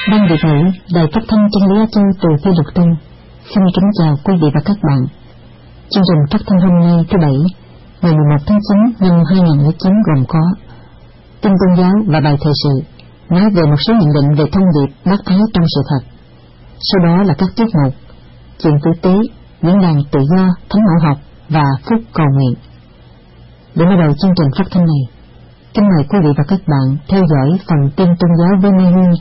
Ban Việt ngữ Đài Phát thanh Chân lý Á Châu từ Phi Luật Tân xin kính chào quý vị và các bạn. Chương trình phát thanh hôm nay thứ Bảy, ngày 11 tháng 9 năm 2009 gồm có tin tôn giáo và bài thời sự, nói về một số nhận định về thông điệp bác ái trong sự thật. Sau đó là các tiết mục chuyện tử tế, diễn đàn tự do, thánh mẫu học và phúc cầu nguyện. Để mở đầu chương trình phát thanh này, kính mời quý vị và các bạn theo dõi phần tin tôn giáo với Mai Hương.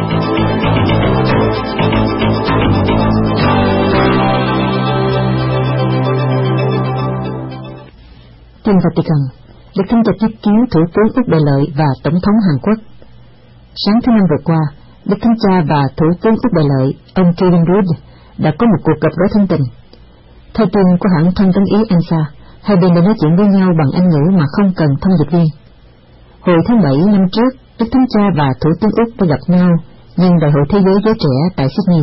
Tin Vatican, Đức Thánh Cha tiếp kiến Thủ tướng Úc Đại Lợi và Tổng thống Hàn Quốc. Sáng thứ Năm vừa qua, Đức Thánh Cha và Thủ tướng Úc Đại Lợi, ông Kevin Rudd, đã có một cuộc gặp gỡ thân tình. Theo tin của hãng thông tấn Ý ANSA, hai bên đã nói chuyện với nhau bằng Anh ngữ mà không cần thông dịch viên. Hồi tháng 7 năm trước, Đức Thánh Cha và Thủ tướng Úc đã gặp nhau nhân Đại hội Thế giới Giới Trẻ tại Sydney.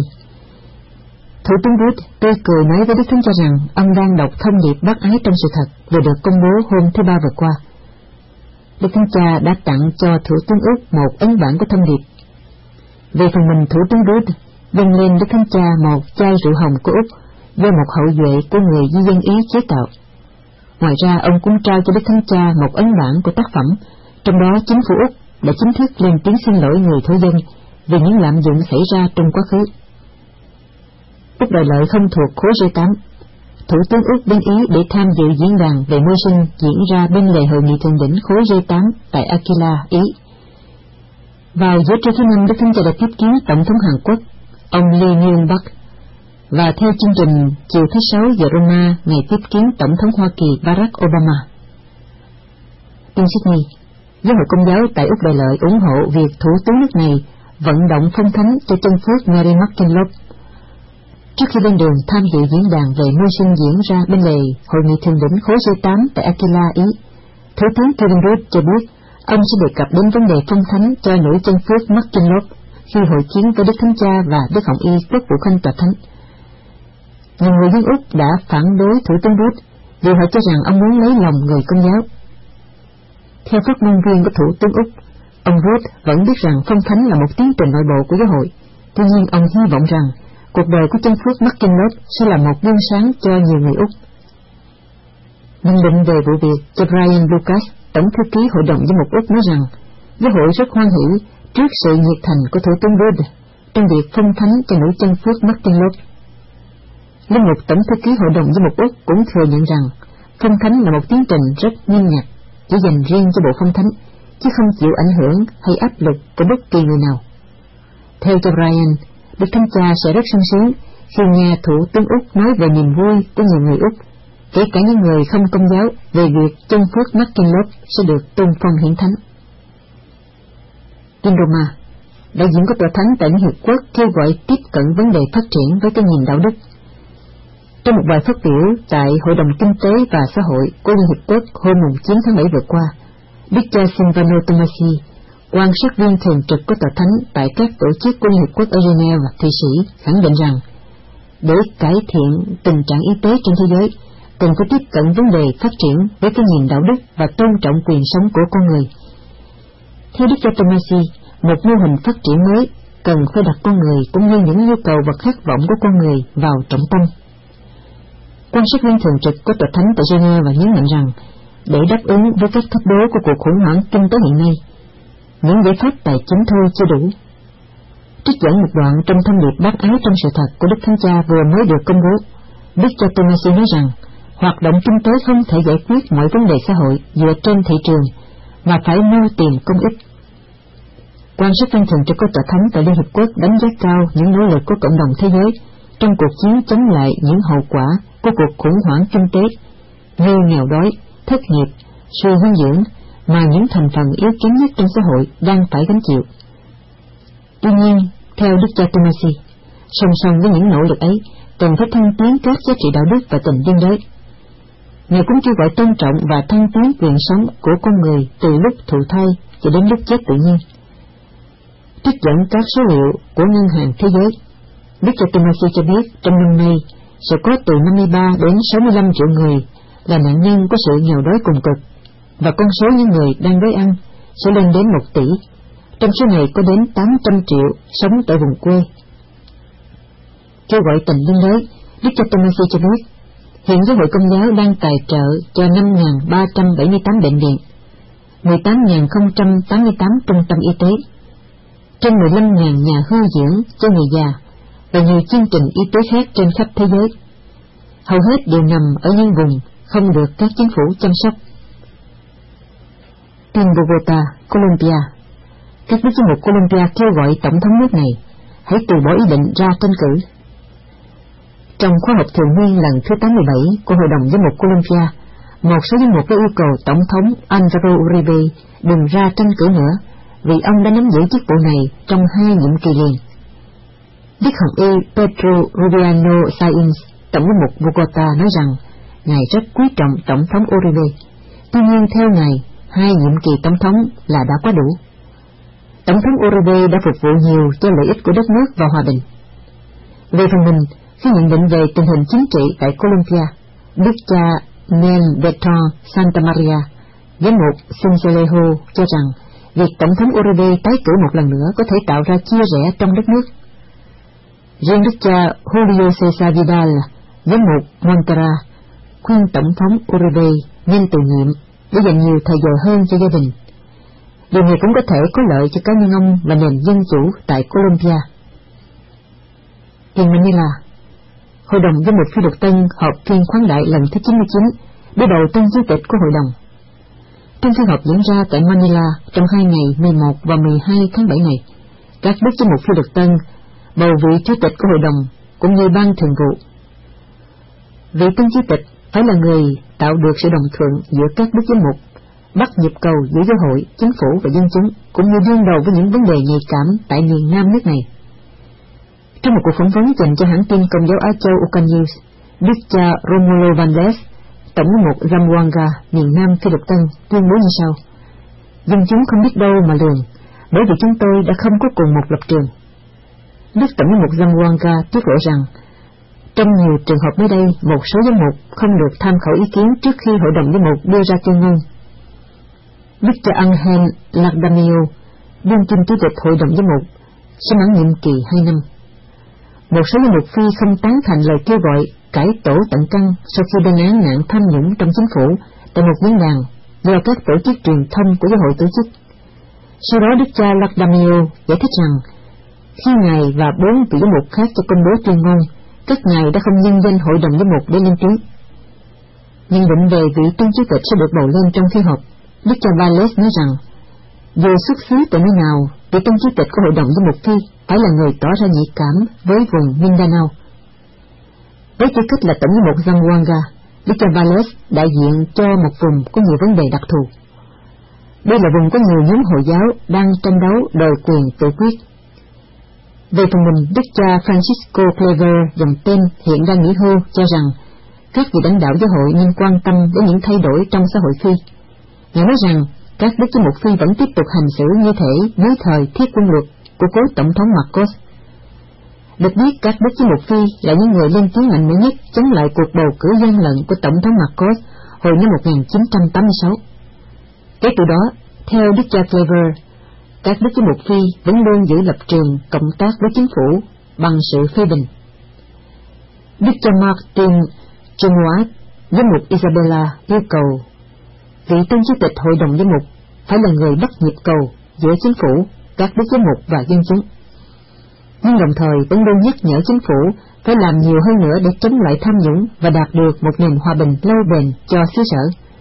Thủ tướng Rudd tươi cười nói với Đức Thánh Cha rằng ông đang đọc thông điệp bác ái trong sự thật vừa được công bố hôm thứ Ba vừa qua. Đức Thánh Cha đã tặng cho Thủ tướng Úc một ấn bản của thông điệp. Về phần mình, Thủ tướng Rudd dâng lên Đức Thánh Cha một chai rượu hồng của Úc do một hậu duệ của người di dân Ý chế tạo. Ngoài ra, ông cũng trao cho Đức Thánh Cha một ấn bản của tác phẩm, trong đó chính phủ Úc đã chính thức lên tiếng xin lỗi người thổ dân vì những lạm dụng xảy ra trong quá khứ. Úc Đại Lợi không thuộc khối G8. Thủ tướng Úc đến Ý để tham dự diễn đàn về môi sinh diễn ra bên lề hội nghị thượng đỉnh khối G8 tại Aquila, Ý. Vào giữa trưa thứ Năm, Đức Thánh Cha đã tiếp kiến Tổng thống Hàn Quốc, ông Lee Myung-bak, và theo chương trình chiều thứ Sáu giờ Roma, ngày tiếp kiến Tổng thống Hoa Kỳ Barack Obama. Tin Sydney, Giáo hội Công giáo tại Úc Đại Lợi ủng hộ việc Thủ tướng nước này vận động phong thánh cho chân phước Mary McKinlop. Trước khi lên đường tham dự diễn đàn về môi sinh diễn ra bên lề hội nghị thượng đỉnh khối G8 tại Aquila, Ý, Thủ tướng Kevin Rudd cho biết ông sẽ đề cập đến vấn đề phong thánh cho nữ chân phước McKinlop khi hội kiến với Đức Thánh Cha và Đức Hồng Y Quốc vụ Khanh Tòa Thánh. Nhiều người dân Úc đã phản đối Thủ tướng Rudd vì họ cho rằng ông muốn lấy lòng người Công giáo. Theo phát ngôn viên của Thủ tướng Úc, ông Rudd vẫn biết rằng phong thánh là một tiến trình nội bộ của giáo hội. Tuy nhiên, ông hy vọng rằng cuộc đời của chân phước McKinlop sẽ là một gương sáng cho nhiều người Úc. Nhận định về vụ việc cho Brian Lucas, Tổng thư ký Hội đồng Giám mục Úc, nói rằng giáo hội rất hoan hỷ trước sự nhiệt thành của Thủ tướng Rudd trong việc phong thánh cho nữ chân phước McKinlop. Linh mục Tổng thư ký Hội đồng Giám mục Úc cũng thừa nhận rằng phong thánh là một tiến trình rất nghiêm ngặt, chỉ dành riêng cho bộ phong thánh, chứ không chịu ảnh hưởng hay áp lực của bất kỳ người nào. Theo cho Brian, Đức Thánh Cha sẽ rất sung sướng khi nghe Thủ tướng Úc nói về niềm vui của nhiều người Úc, kể cả những người không Công giáo, về việc chân phước McKinlop sẽ được tôn phong hiển thánh. Tin Roma, đại diện của Tòa Thánh tại Liên Hiệp Quốc kêu gọi tiếp cận vấn đề phát triển với cái nhìn đạo đức. Trong một bài phát biểu tại Hội đồng Kinh tế và Xã hội của Liên Hiệp Quốc hôm 9 tháng 7 vừa qua, Đức cha Silvano Tomasi, quan sát viên thường trực của Tòa Thánh tại các tổ chức của Liên Hiệp Quốc ở Geneva và Thụy Sĩ, khẳng định rằng để cải thiện tình trạng y tế trên thế giới, cần phải tiếp cận vấn đề phát triển với cái nhìn đạo đức và tôn trọng quyền sống của con người. Theo Đức cha Tomasi, một mô hình phát triển mới cần phải đặt con người cũng như những nhu cầu và khát vọng của con người vào trọng tâm. Quan sát viên thường trực của Tòa Thánh tại Geneva và nhấn mạnh rằng để đáp ứng với các thách đố của cuộc khủng hoảng kinh tế hiện nay, những giải pháp tài chính thôi chưa đủ. Trích dẫn một đoạn trong thông điệp bác ái trong sự thật của Đức Thánh Cha vừa mới được công bố, Đức cha Tomasi nói rằng hoạt động kinh tế không thể giải quyết mọi vấn đề xã hội dựa trên thị trường, mà phải mưu tìm công ích. Quan sát viên thường trực của Tòa Thánh tại Liên Hiệp Quốc đánh giá cao những nỗ lực của cộng đồng thế giới trong cuộc chiến chống lại những hậu quả của cuộc khủng hoảng kinh tế như nghèo đói, thất nghiệp, suy dinh dưỡng mà những thành phần yếu kém nhất trong xã hội đang phải gánh chịu. Tuy nhiên, theo Đức cha Tomasi, song song với những nỗ lực ấy, cần phải thăng tiến các giá trị đạo đức và tình liên đới. Ngài cũng kêu gọi tôn trọng và thăng tiến quyền sống của con người từ lúc thụ thai cho đến lúc chết tự nhiên. Trích dẫn các số liệu của Ngân hàng Thế giới, Đức cha Tomasi cho biết trong năm nay sẽ có từ 53 đến 65 triệu người là nạn nhân của sự nghèo đói cùng cực, và con số những người đang đói ăn sẽ lên đến 1 tỷ, Trong số này có đến 800 triệu sống tại vùng quê. Kêu gọi tình liên đới, Đức cha Tomasi cho biết, hiện giáo hội Công giáo đang tài trợ cho 5.378 bệnh viện, 18.088 trung tâm y tế, trên 15.000 nhà hưu dưỡng cho người già và nhiều chương trình y tế khác trên khắp thế giới. Hầu hết đều nằm ở những vùng không được các chính phủ chăm sóc. Tin Bogota, Colombia. Các đức giám mục Colombia kêu gọi tổng thống nước này hãy từ bỏ ý định ra tranh cử. Trong khóa họp thường niên lần thứ 87 của Hội đồng Giám mục Colombia, một số giám mục đã yêu cầu Tổng thống Álvaro Uribe đừng ra tranh cử nữa, vì ông đã nắm giữ chức vụ này trong 2 nhiệm kỳ liền. Đức Hồng Y Pedro Rubiano Sáenz, Tổng giám mục Bogota nói rằng ngài rất quý trọng Tổng thống Uribe. Tuy nhiên theo ngài, 2 nhiệm kỳ tổng thống là đã quá đủ. Tổng thống Uribe đã phục vụ nhiều cho lợi ích của đất nước và hòa bình. Về phần mình, khi nhận định về tình hình chính trị tại Colombia, Đức cha Nel Beton Santa Maria, giám mục Sincelejo cho rằng việc Tổng thống Uribe tái cử một lần nữa có thể tạo ra chia rẽ trong đất nước. Riêng Đức cha Julio César Vidal, giám mục Montera, khuyên Tổng thống Uribe nên từ nhiệm để dành nhiều thời giờ hơn cho gia đình. Điều này cũng có thể có lợi cho cá nhân ông và nền dân chủ tại Colombia. Hiện Manila, Hội đồng Giám mục Phi Luật Tân họp phiên khoáng đại lần thứ 99, đối đầu tân chủ tịch của hội đồng. Trong phiên họp diễn ra tại Manila trong 2 ngày 11 và 12 tháng 7 này, các đức giám mục Phi Luật Tân bầu vị chủ tịch của hội đồng cũng như ban thường vụ. Vị tân chủ tịch phải là người tạo được sự đồng thuận giữa các đức giám mục, bắt nhịp cầu giữa giáo hội, chính phủ và dân chúng, cũng như đương đầu với những vấn đề nhạy cảm tại miền Nam nước này. Trong một cuộc phỏng vấn dành cho hãng tin Công giáo Á Châu Ucan News, Đức cha Romulo Vandes, Tổng giám mục Zamboanga, miền Nam Phi Luật Tân, tuyên bố như sau: dân chúng không biết đâu mà lường, bởi vì chúng tôi đã không có cùng một lập trường. Đức Tổng giám mục Zamboanga tiết lộ rằng, trong nhiều trường hợp mới đây, một số giám mục không được tham khảo ý kiến trước khi hội đồng giám mục đưa ra tuyên ngôn. Đức cha Angel Lardamio, đương kim chủ tịch hội đồng giám mục, sẽ mãn nhiệm kỳ 2 năm. Một số giám mục phi không tán thành lời kêu gọi cải tổ tận căn sau khi lên án nạn tham nhũng trong chính phủ tại một diễn đàn do các tổ chức truyền thông của giáo hội tổ chức. Sau đó Đức cha Lardamio giải thích rằng, khi ngài và 4 vị giám mục khác cho công bố tuyên ngôn, các ngài đã không nhân danh hội đồng giám mục để lên tiếng. Nhận định về vị tân chủ tịch sẽ được bầu lên trong phiên họp, Đức cha Valles nói rằng, dù xuất xứ từ nơi nào, vị tân chủ tịch của hội đồng giám mục phi phải là người tỏ ra nhạy cảm với vùng Mindanao. Với tư cách là tổng giám mục Zamboanga, Đức cha Valles đại diện cho một vùng có nhiều vấn đề đặc thù. Đây là vùng có nhiều nhóm Hồi giáo đang tranh đấu đòi quyền tự quyết. Về phần mình, Đức cha Francisco Clever, dòng tên hiện đang nghỉ hưu, cho rằng các vị lãnh đạo giáo hội nên quan tâm đến những thay đổi trong xã hội phi. Ngài nói rằng các đức giám mục phi vẫn tiếp tục hành xử như thể dưới thời thiết quân luật của cố tổng thống Marcos. Được biết, các đức giám mục phi là những người lên tiếng mạnh mẽ nhất chống lại cuộc bầu cử gian lận của tổng thống Marcos hồi năm 1986. Kể từ đó, theo Đức cha Clever, các đức giám mục phi vẫn luôn giữ lập trường cộng tác với chính phủ bằng sự phê bình. Đức cha Martin Chumuat, giám mục Isabela, yêu cầu vị tân chủ tịch hội đồng giám mục phải là người bắt nhịp cầu giữa chính phủ, các đức giám mục và dân chúng, nhưng đồng thời vẫn luôn nhắc nhở chính phủ phải làm nhiều hơn nữa để chống lại tham nhũng và đạt được một nền hòa bình lâu bền cho xứ sở.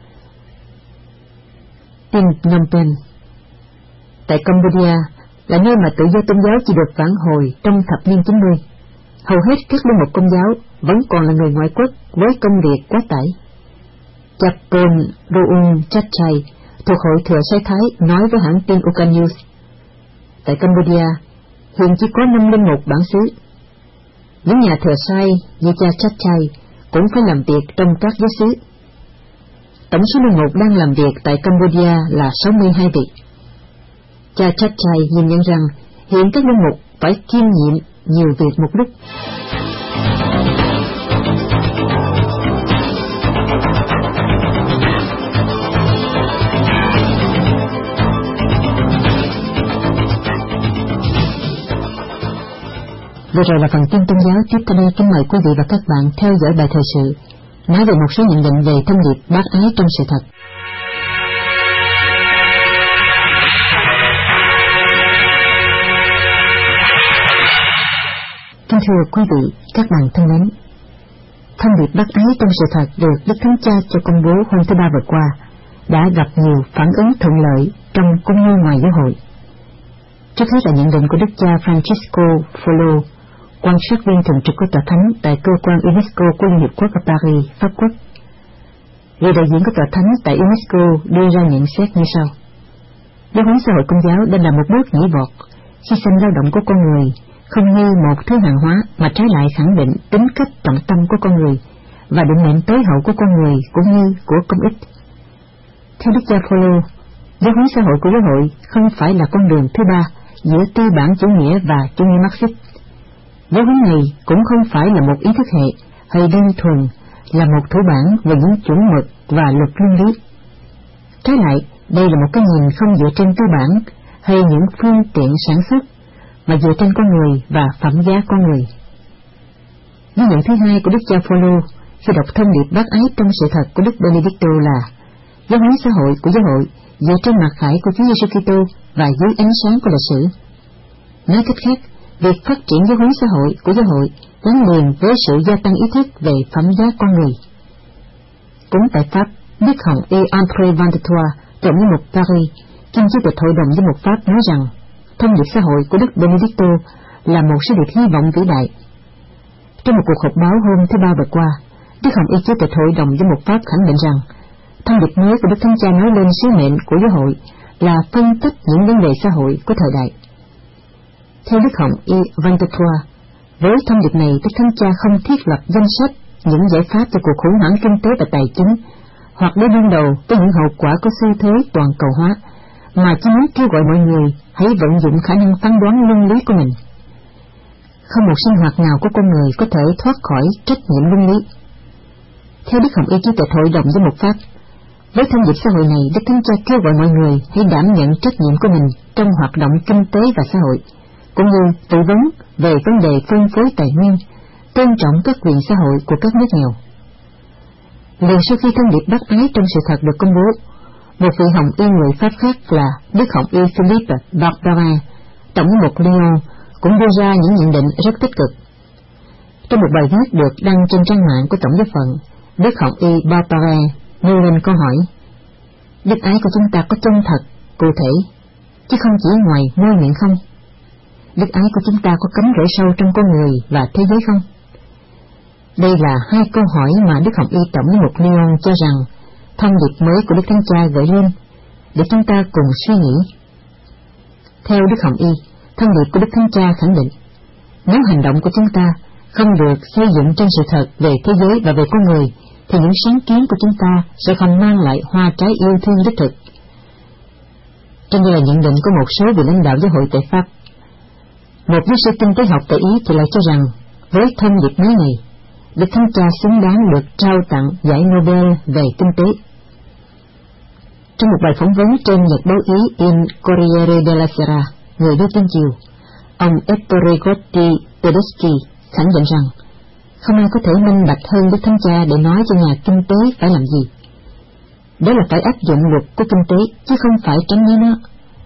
Tin Phnom Penh. Tại Cambodia là nơi mà tự do tôn giáo chỉ được vãn hồi trong thập niên 90. Hầu hết các linh mục công giáo vẫn còn là người ngoại quốc với công việc quá tải. Chapon Roung Chachay thuộc hội Thừa Sai Thái nói với hãng tin Ucan News, tại Cambodia hiện chỉ có 5 linh mục bản xứ. Những nhà thừa sai như cha Chachay cũng phải làm việc trong các giáo xứ. Tổng số linh mục đang làm việc tại Cambodia là 62 vị. Cha Chachay nhìn nhận rằng hiện các linh mục phải kiêm nhiệm nhiều việc một lúc. Vừa rồi là phần tin tôn giáo, tiếp theo đây kính mời quý vị và các bạn theo dõi bài thời sự, nói về một số nhận định về thông điệp bác ái trong sự thật. Kính thưa quý vị, các bạn thân mến, thông điệp bác ái trong sự thật được Đức Thánh Cha cho công bố hôm thứ Ba vừa qua đã gặp nhiều phản ứng thuận lợi trong cũng như ngoài giáo hội. Trước hết là nhận định của Đức cha Francisco Folo, quan sát viên thường trực của Tòa Thánh tại cơ quan UNESCO của Liên Hiệp Quốc ở Paris, Pháp Quốc. Người đại diện của Tòa Thánh tại UNESCO đưa ra nhận xét như sau: giáo huấn xã hội Công giáo đã là một bước nhảy vọt, hy sinh lao động của con người không như một thứ hàng hóa, mà trái lại khẳng định tính cách trọng tâm của con người và định mệnh tối hậu của con người cũng như của công ích. Theo Đức cha Folo, giáo huấn xã hội của giáo hội không phải là con đường thứ ba giữa tư bản chủ nghĩa và chủ nghĩa Marxist. Giáo huấn này cũng không phải là một ý thức hệ hay đơn thuần là một thủ bản về những chuẩn mực và luật luân lý. Trái lại, đây là một cái nhìn không dựa trên tư bản hay những phương tiện sản xuất, mà dựa trên con người và phẩm giá con người. Ghi nhận thứ hai của Đức cha Phaolô khi đọc thông điệp bác ái trong sự thật của Đức Benedicto là giáo huấn xã hội của giáo hội dựa trên mặt khải của Chúa Giêsu Kitô và dưới ánh sáng của lịch sử. Nói cách khác, việc phát triển giáo huấn xã hội của giáo hội gắn liền với sự gia tăng ý thức về phẩm giá con người. Cũng tại Pháp, Đức Hồng Y André Van der Thua, Tổng giám mục Paris, kiêm chủ tịch Hội đồng giám mục Pháp nói rằng thông điệp xã hội của Đức Benedicto là một sứ điệp hy vọng vĩ đại. Trong một cuộc họp báo hôm thứ Ba vừa qua, Đức Hồng Y chủ tịch Hội đồng giám mục Pháp khẳng định rằng thông điệp mới của Đức Thánh Cha nói lên sứ mệnh của giáo hội là phân tích những vấn đề xã hội của thời đại. Theo Đức Hồng Y Van der Thua, với thông điệp này Đức Thánh Cha không thiết lập danh sách những giải pháp cho cuộc khủng hoảng kinh tế và tài chính, hoặc để đương đầu với những hậu quả của xu thế toàn cầu hóa, mà chỉ muốn kêu gọi mọi người hãy vận dụng khả năng phán đoán luân lý của mình. Không một sinh hoạt nào của con người có thể thoát khỏi trách nhiệm luân lý. Theo Đức Hồng Y chủ tịch Hội đồng giám mục Pháp, với thông điệp xã hội này, Đức Thánh Cha kêu gọi mọi người hãy đảm nhận trách nhiệm của mình trong hoạt động kinh tế và xã hội, cũng như tư vấn về vấn đề phân phối tài nguyên, tôn trọng các quyền xã hội của các nước nghèo. Liền sau khi thông điệp bác ái trong sự thật được công bố, một vị Hồng Y người Pháp khác là Đức Hồng Y Philippe Barbara, Tổng giám mục Lyon, cũng đưa ra những nhận định rất tích cực. Trong một bài viết được đăng trên trang mạng của Tổng giáo phận, Đức Hồng Y Barbara nêu lên câu hỏi: đức ái của chúng ta có chân thật, cụ thể, chứ không chỉ ngoài môi miệng không? Đức ái của chúng ta có cắm rễ sâu trong con người và thế giới không? Đây là hai câu hỏi mà Đức Hồng Y Tổng giám mục Lyon cho rằng thông điệp mới của Đức Thánh Cha gợi lên để chúng ta cùng suy nghĩ. Theo Đức Hồng Y, thông điệp của Đức Thánh Cha khẳng định nếu hành động của chúng ta không được xây dựng trên sự thật về thế giới và về con người, thì những sáng kiến của chúng ta sẽ không mang lại hoa trái yêu thương đích thực. Trong đây là nhận định của một số vị lãnh đạo giáo hội tại Pháp. Một giáo sư kinh tế học tại Ý thì lại cho rằng với thông điệp mới này, Đức Thánh Cha xứng đáng được trao tặng giải Nobel về kinh tế. Trong một bài phỏng vấn trên nhật báo Ý Il Corriere della Sera, người đưa tin chiều, ông Ettore Gotti Tedeschi khẳng định rằng không ai có thể minh bạch hơn Đức Thánh Cha để nói cho nhà kinh tế phải làm gì. Đó là phải áp dụng luật của kinh tế, chứ không phải tránh né nó.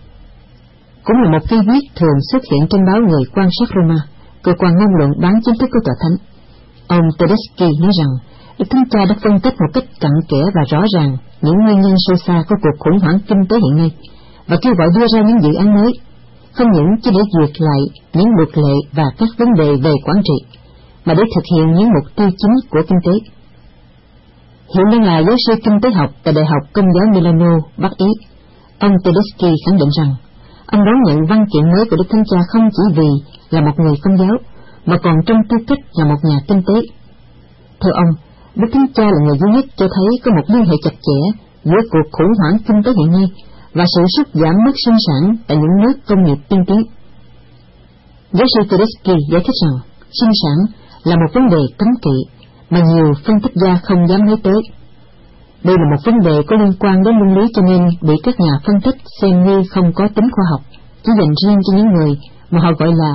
Cũng là một cái viết thường xuất hiện trên báo Người Quan sát Roma, cơ quan ngôn luận bán chính thức của Tòa Thánh. Ông Tedeschi nói rằng Đức Thánh Cha đã phân tích một cách cặn kẽ và rõ ràng những nguyên nhân sâu xa của cuộc khủng hoảng kinh tế hiện nay, và kêu gọi đưa ra những dự án mới, không những chỉ để duyệt lại những luật lệ và các vấn đề về quản trị, mà để thực hiện những mục tiêu chính của kinh tế. Hiện đang là giáo sư kinh tế học tại Đại học Công giáo Milano, Bắc Ý, ông Tedeschi khẳng định rằng ông đón nhận văn kiện mới của Đức Thánh Cha không chỉ vì là một người Công giáo, mà còn trong tư cách là một nhà kinh tế. Theo ông, Đức Thánh Cha là người duy nhất cho thấy có một liên hệ chặt chẽ giữa cuộc khủng hoảng kinh tế hiện nay và sự sút giảm mức sinh sản tại những nước công nghiệp tiên tiến. Giáo sư Tedeschi giải thích rằng sinh sản là một vấn đề cấm kỵ mà nhiều phân tích gia không dám nói tới. Đây là một vấn đề có liên quan đến luân lý, cho nên bị các nhà phân tích xem như không có tính khoa học, chỉ dành riêng cho những người mà họ gọi là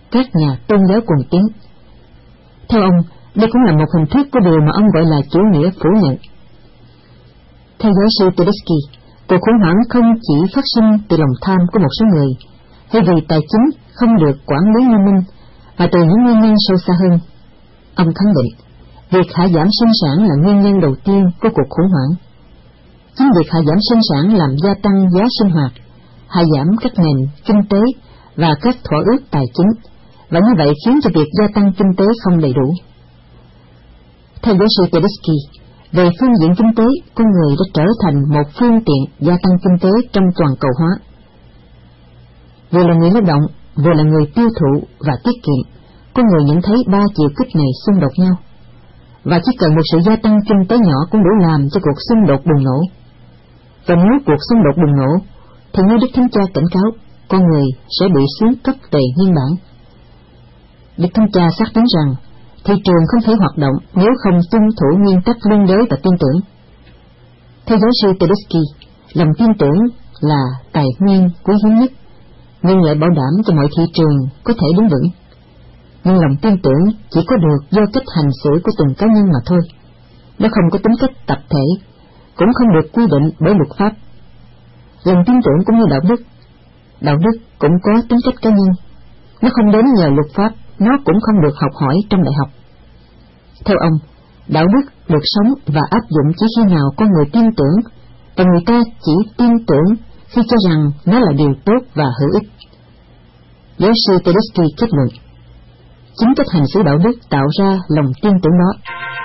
các nhà tôn giáo cuồng tín. Theo ông, đây cũng là một hình thức của điều mà ông gọi là chủ nghĩa phủ nhận. Theo giáo sư Tedeschi, cuộc khủng hoảng không chỉ phát sinh từ lòng tham của một số người, hay vì tài chính không được quản lý nghiêm minh, mà từ những nguyên nhân sâu xa hơn. Ông khẳng định, việc hạ giảm sinh sản là nguyên nhân đầu tiên của cuộc khủng hoảng. Chính việc hạ giảm sinh sản làm gia tăng giá sinh hoạt, hạ giảm các nền kinh tế và các thỏa ước tài chính, và như vậy khiến cho việc gia tăng kinh tế không đầy đủ. Theo giáo sư Tedeschi, về phương diện kinh tế, con người đã trở thành một phương tiện gia tăng kinh tế trong toàn cầu hóa. Vừa là người lao động, vừa là người tiêu thụ và tiết kiệm, con người nhận thấy ba chiều kích này xung đột nhau, và chỉ cần một sự gia tăng kinh tế nhỏ cũng đủ làm cho cuộc xung đột bùng nổ. Và nếu cuộc xung đột bùng nổ, thì như Đức Thánh Cha cảnh cáo, con người sẽ bị xuống cấp về nguyên bản. Đức Thánh Cha xác định rằng thị trường không thể hoạt động nếu không tuân thủ nguyên tắc liên đới và tin tưởng. Theo giáo sư Tedeschi, lòng tin tưởng là tài nguyên quý hiếm nhất, nhưng lại bảo đảm cho mọi thị trường có thể đứng vững. Nhưng lòng tin tưởng chỉ có được do cách hành xử của từng cá nhân mà thôi. Nó không có tính cách tập thể, cũng không được quy định bởi luật pháp. Lòng tin tưởng cũng như đạo đức cũng có tính cách cá nhân. Nó không đến nhờ luật pháp, nó cũng không được học hỏi trong đại học. Theo ông, đạo đức được sống và áp dụng chỉ khi nào con người tin tưởng, và người ta chỉ tin tưởng khi cho rằng nó là điều tốt và hữu ích. Giáo sư Tedeschi kết luận, chính cách hành xử đạo đức tạo ra lòng tin tưởng đó.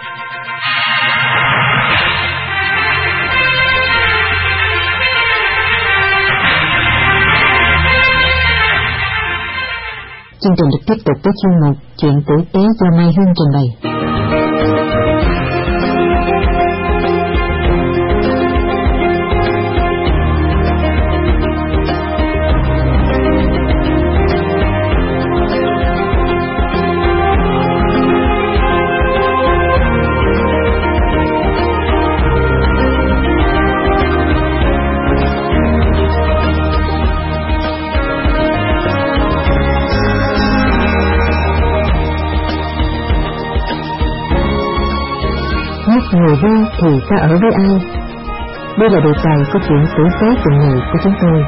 Chương trình được tiếp tục với chuyên mục Chuyện tử tế do Mai Hương trình bày. Người vui thì ta ở với ai? Đây là đề tài của chuyện tử tế tuần này của chúng tôi.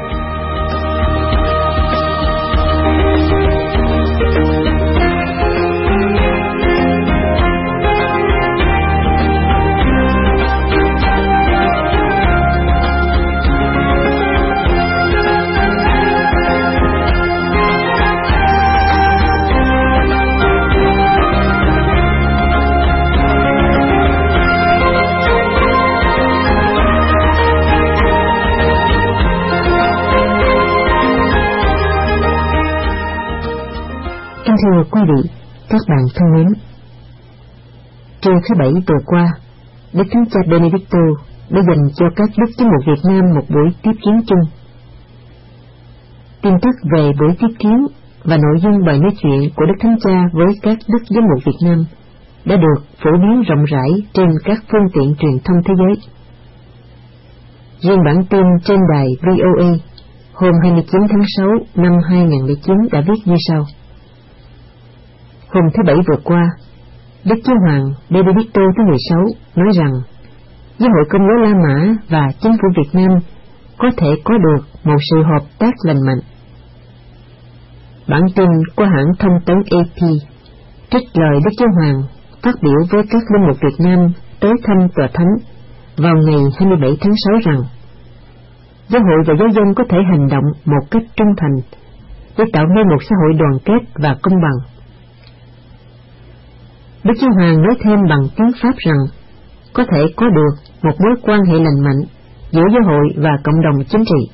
Thưa quý vị, các bạn thân mến, trưa thứ Bảy vừa qua, Đức Thánh Cha Benedicto đã dành cho các đức giám mục Việt Nam một buổi tiếp kiến chung. Tin tức về buổi tiếp kiến và nội dung bài nói chuyện của Đức Thánh Cha với các đức giám mục Việt Nam đã được phổ biến rộng rãi trên các phương tiện truyền thông thế giới. Riêng bản tin trên đài VOA hôm 29 tháng 6 năm 2009 đã viết như sau. Hôm thứ Bảy vừa qua, Đức Giáo hoàng Benedicto thứ 16 nói rằng Giáo hội Công giáo La Mã và chính phủ Việt Nam có thể có được một sự hợp tác lành mạnh. Bản tin của hãng thông tấn AP trích lời Đức Giáo hoàng phát biểu với các linh mục Việt Nam tới thăm Tòa Thánh vào ngày 27 tháng 6 rằng Giáo hội và giáo dân có thể hành động một cách trung thành để tạo nên một xã hội đoàn kết và công bằng. Đức Giáo hoàng nói thêm bằng tiếng Pháp rằng có thể có được một mối quan hệ lành mạnh giữa giáo hội và cộng đồng chính trị.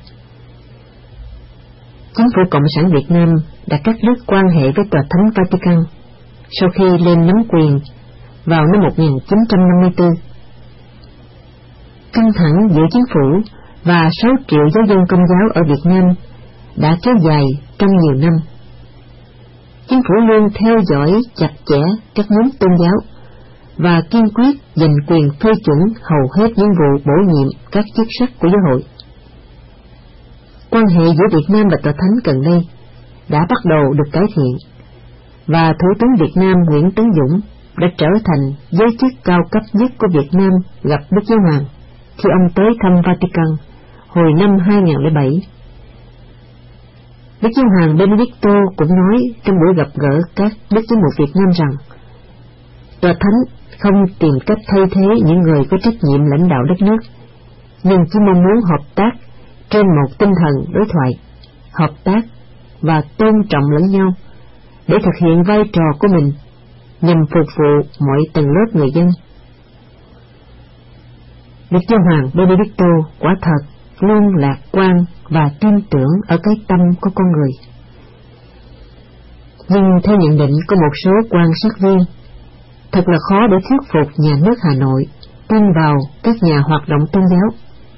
Chính phủ Cộng sản Việt Nam đã cắt đứt quan hệ với Tòa Thánh Vatican sau khi lên nắm quyền vào năm 1954. Căng thẳng giữa chính phủ và 6 triệu giáo dân Công giáo ở Việt Nam đã kéo dài trong nhiều năm. Chính phủ luôn theo dõi chặt chẽ các nhóm tôn giáo và kiên quyết giành quyền phê chuẩn hầu hết những vụ bổ nhiệm các chức sắc của giáo hội. Quan hệ giữa Việt Nam và Tòa Thánh gần đây đã bắt đầu được cải thiện và Thủ tướng Việt Nam Nguyễn Tấn Dũng đã trở thành giới chức cao cấp nhất của Việt Nam gặp Đức Giáo Hoàng khi ông tới thăm Vatican hồi năm 2007. Đức Giáo Hoàng Benedicto cũng nói trong buổi gặp gỡ các đức giám mục Việt Nam rằng Tòa Thánh không tìm cách thay thế những người có trách nhiệm lãnh đạo đất nước, nhưng chỉ mong muốn hợp tác trên một tinh thần đối thoại, hợp tác và tôn trọng lẫn nhau để thực hiện vai trò của mình nhằm phục vụ mọi tầng lớp người dân. Đức Giáo Hoàng Benedicto quả thật luôn lạc quan và tin tưởng ở cái tâm của con người. Nhưng theo nhận định của một số quan sát viên, thật là khó để thuyết phục nhà nước Hà Nội tin vào các nhà hoạt động tôn giáo.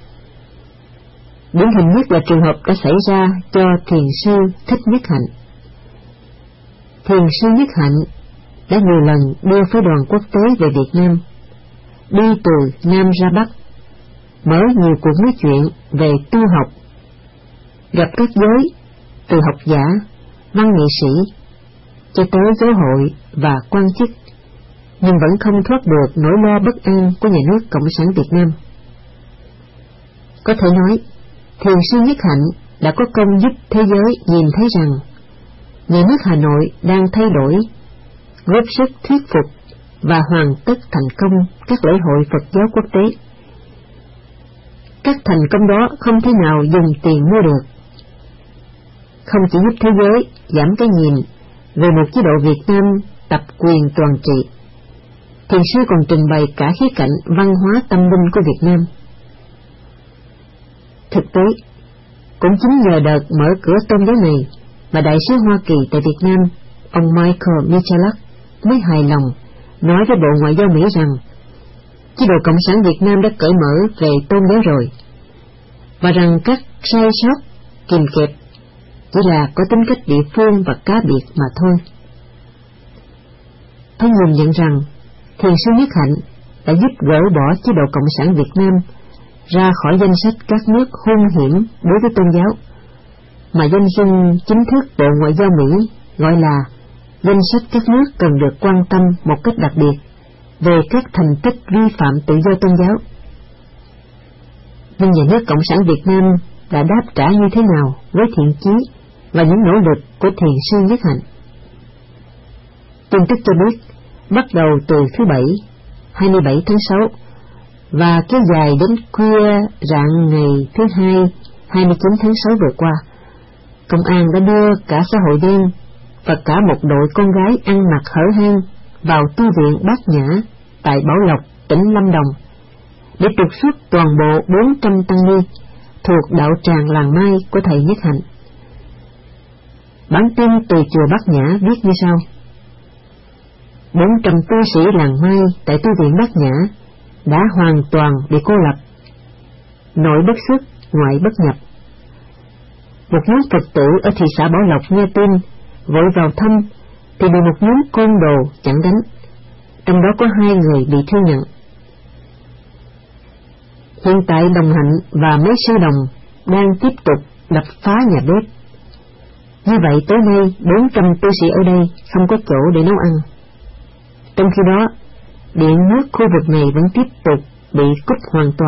Điển hình nhất là trường hợp đã xảy ra cho thiền sư Thích Nhất Hạnh. Thiền sư Nhất Hạnh đã nhiều lần đưa phái đoàn quốc tế về Việt Nam, đi từ Nam ra Bắc, mở nhiều cuộc nói chuyện về tu học, gặp các giới từ học giả, văn nghệ sĩ cho tới giáo hội và quan chức, nhưng vẫn không thoát được nỗi lo bất an của nhà nước Cộng sản Việt Nam. Có thể nói, thiền sư Nhất Hạnh đã có công giúp thế giới nhìn thấy rằng nhà nước Hà Nội đang thay đổi, góp sức thuyết phục và hoàn tất thành công các lễ hội Phật giáo quốc tế. Các thành công đó không thể nào dùng tiền mua được. Không chỉ giúp thế giới giảm cái nhìn về một chế độ Việt Nam tập quyền toàn trị, thiền sư còn trình bày cả khía cạnh văn hóa tâm linh của Việt Nam. Thực tế, cũng chính nhờ đợt mở cửa tôn giáo này mà Đại sứ Hoa Kỳ tại Việt Nam, ông Michael Michalak, mới hài lòng nói với Bộ Ngoại giao Mỹ rằng chế độ Cộng sản Việt Nam đã cởi mở về tôn giáo rồi, và rằng các sai sót kìm kẹp chỉ là có tính cách địa phương và cá biệt mà thôi. Tôi nhìn nhận rằng thiền sư Nhất Hạnh đã giúp gỡ bỏ chế độ Cộng sản Việt Nam ra khỏi danh sách các nước hung hiểm đối với tôn giáo, mà danh xưng chính thức Bộ Ngoại giao Mỹ gọi là danh sách các nước cần được quan tâm một cách đặc biệt về các thành tích vi phạm tự do tôn giáo. Nhưng nhà nước Cộng sản Việt Nam đã đáp trả như thế nào với thiện chí và những nỗ lực của thiền sư Nhất Hạnh? Tin tức cho biết, bắt đầu từ thứ Bảy, 27 tháng 6, và kéo dài đến khuya rạng ngày thứ Hai, 29 tháng 6 vừa qua, công an đã đưa cả xã hội đen và cả một đội con gái ăn mặc hở hang vào tu viện Bát Nhã tại Bảo Lộc, tỉnh Lâm Đồng, để trục xuất toàn bộ 400 tăng ni thuộc đạo tràng Làng Mai của thầy Nhất Hạnh. Bản tin từ chùa Bát Nhã viết như sau: 400 tu sĩ Làng Mai tại tu viện Bát Nhã đã hoàn toàn bị cô lập, nội bất xuất, ngoại bất nhập. Một nhóm Phật tử ở thị xã Bảo Lộc nghe tin, vội vào thăm thì bị một nhóm côn đồ chặn đánh, trong đó có 2 người bị thương nặng. Hiện tại Đồng Hạnh và mấy sư đồng đang tiếp tục đập phá nhà bếp. Như vậy tới nay 400 tu sĩ ở đây không có chỗ để nấu ăn. Trong khi đó, điện nước khu vực này vẫn tiếp tục bị cúp hoàn toàn.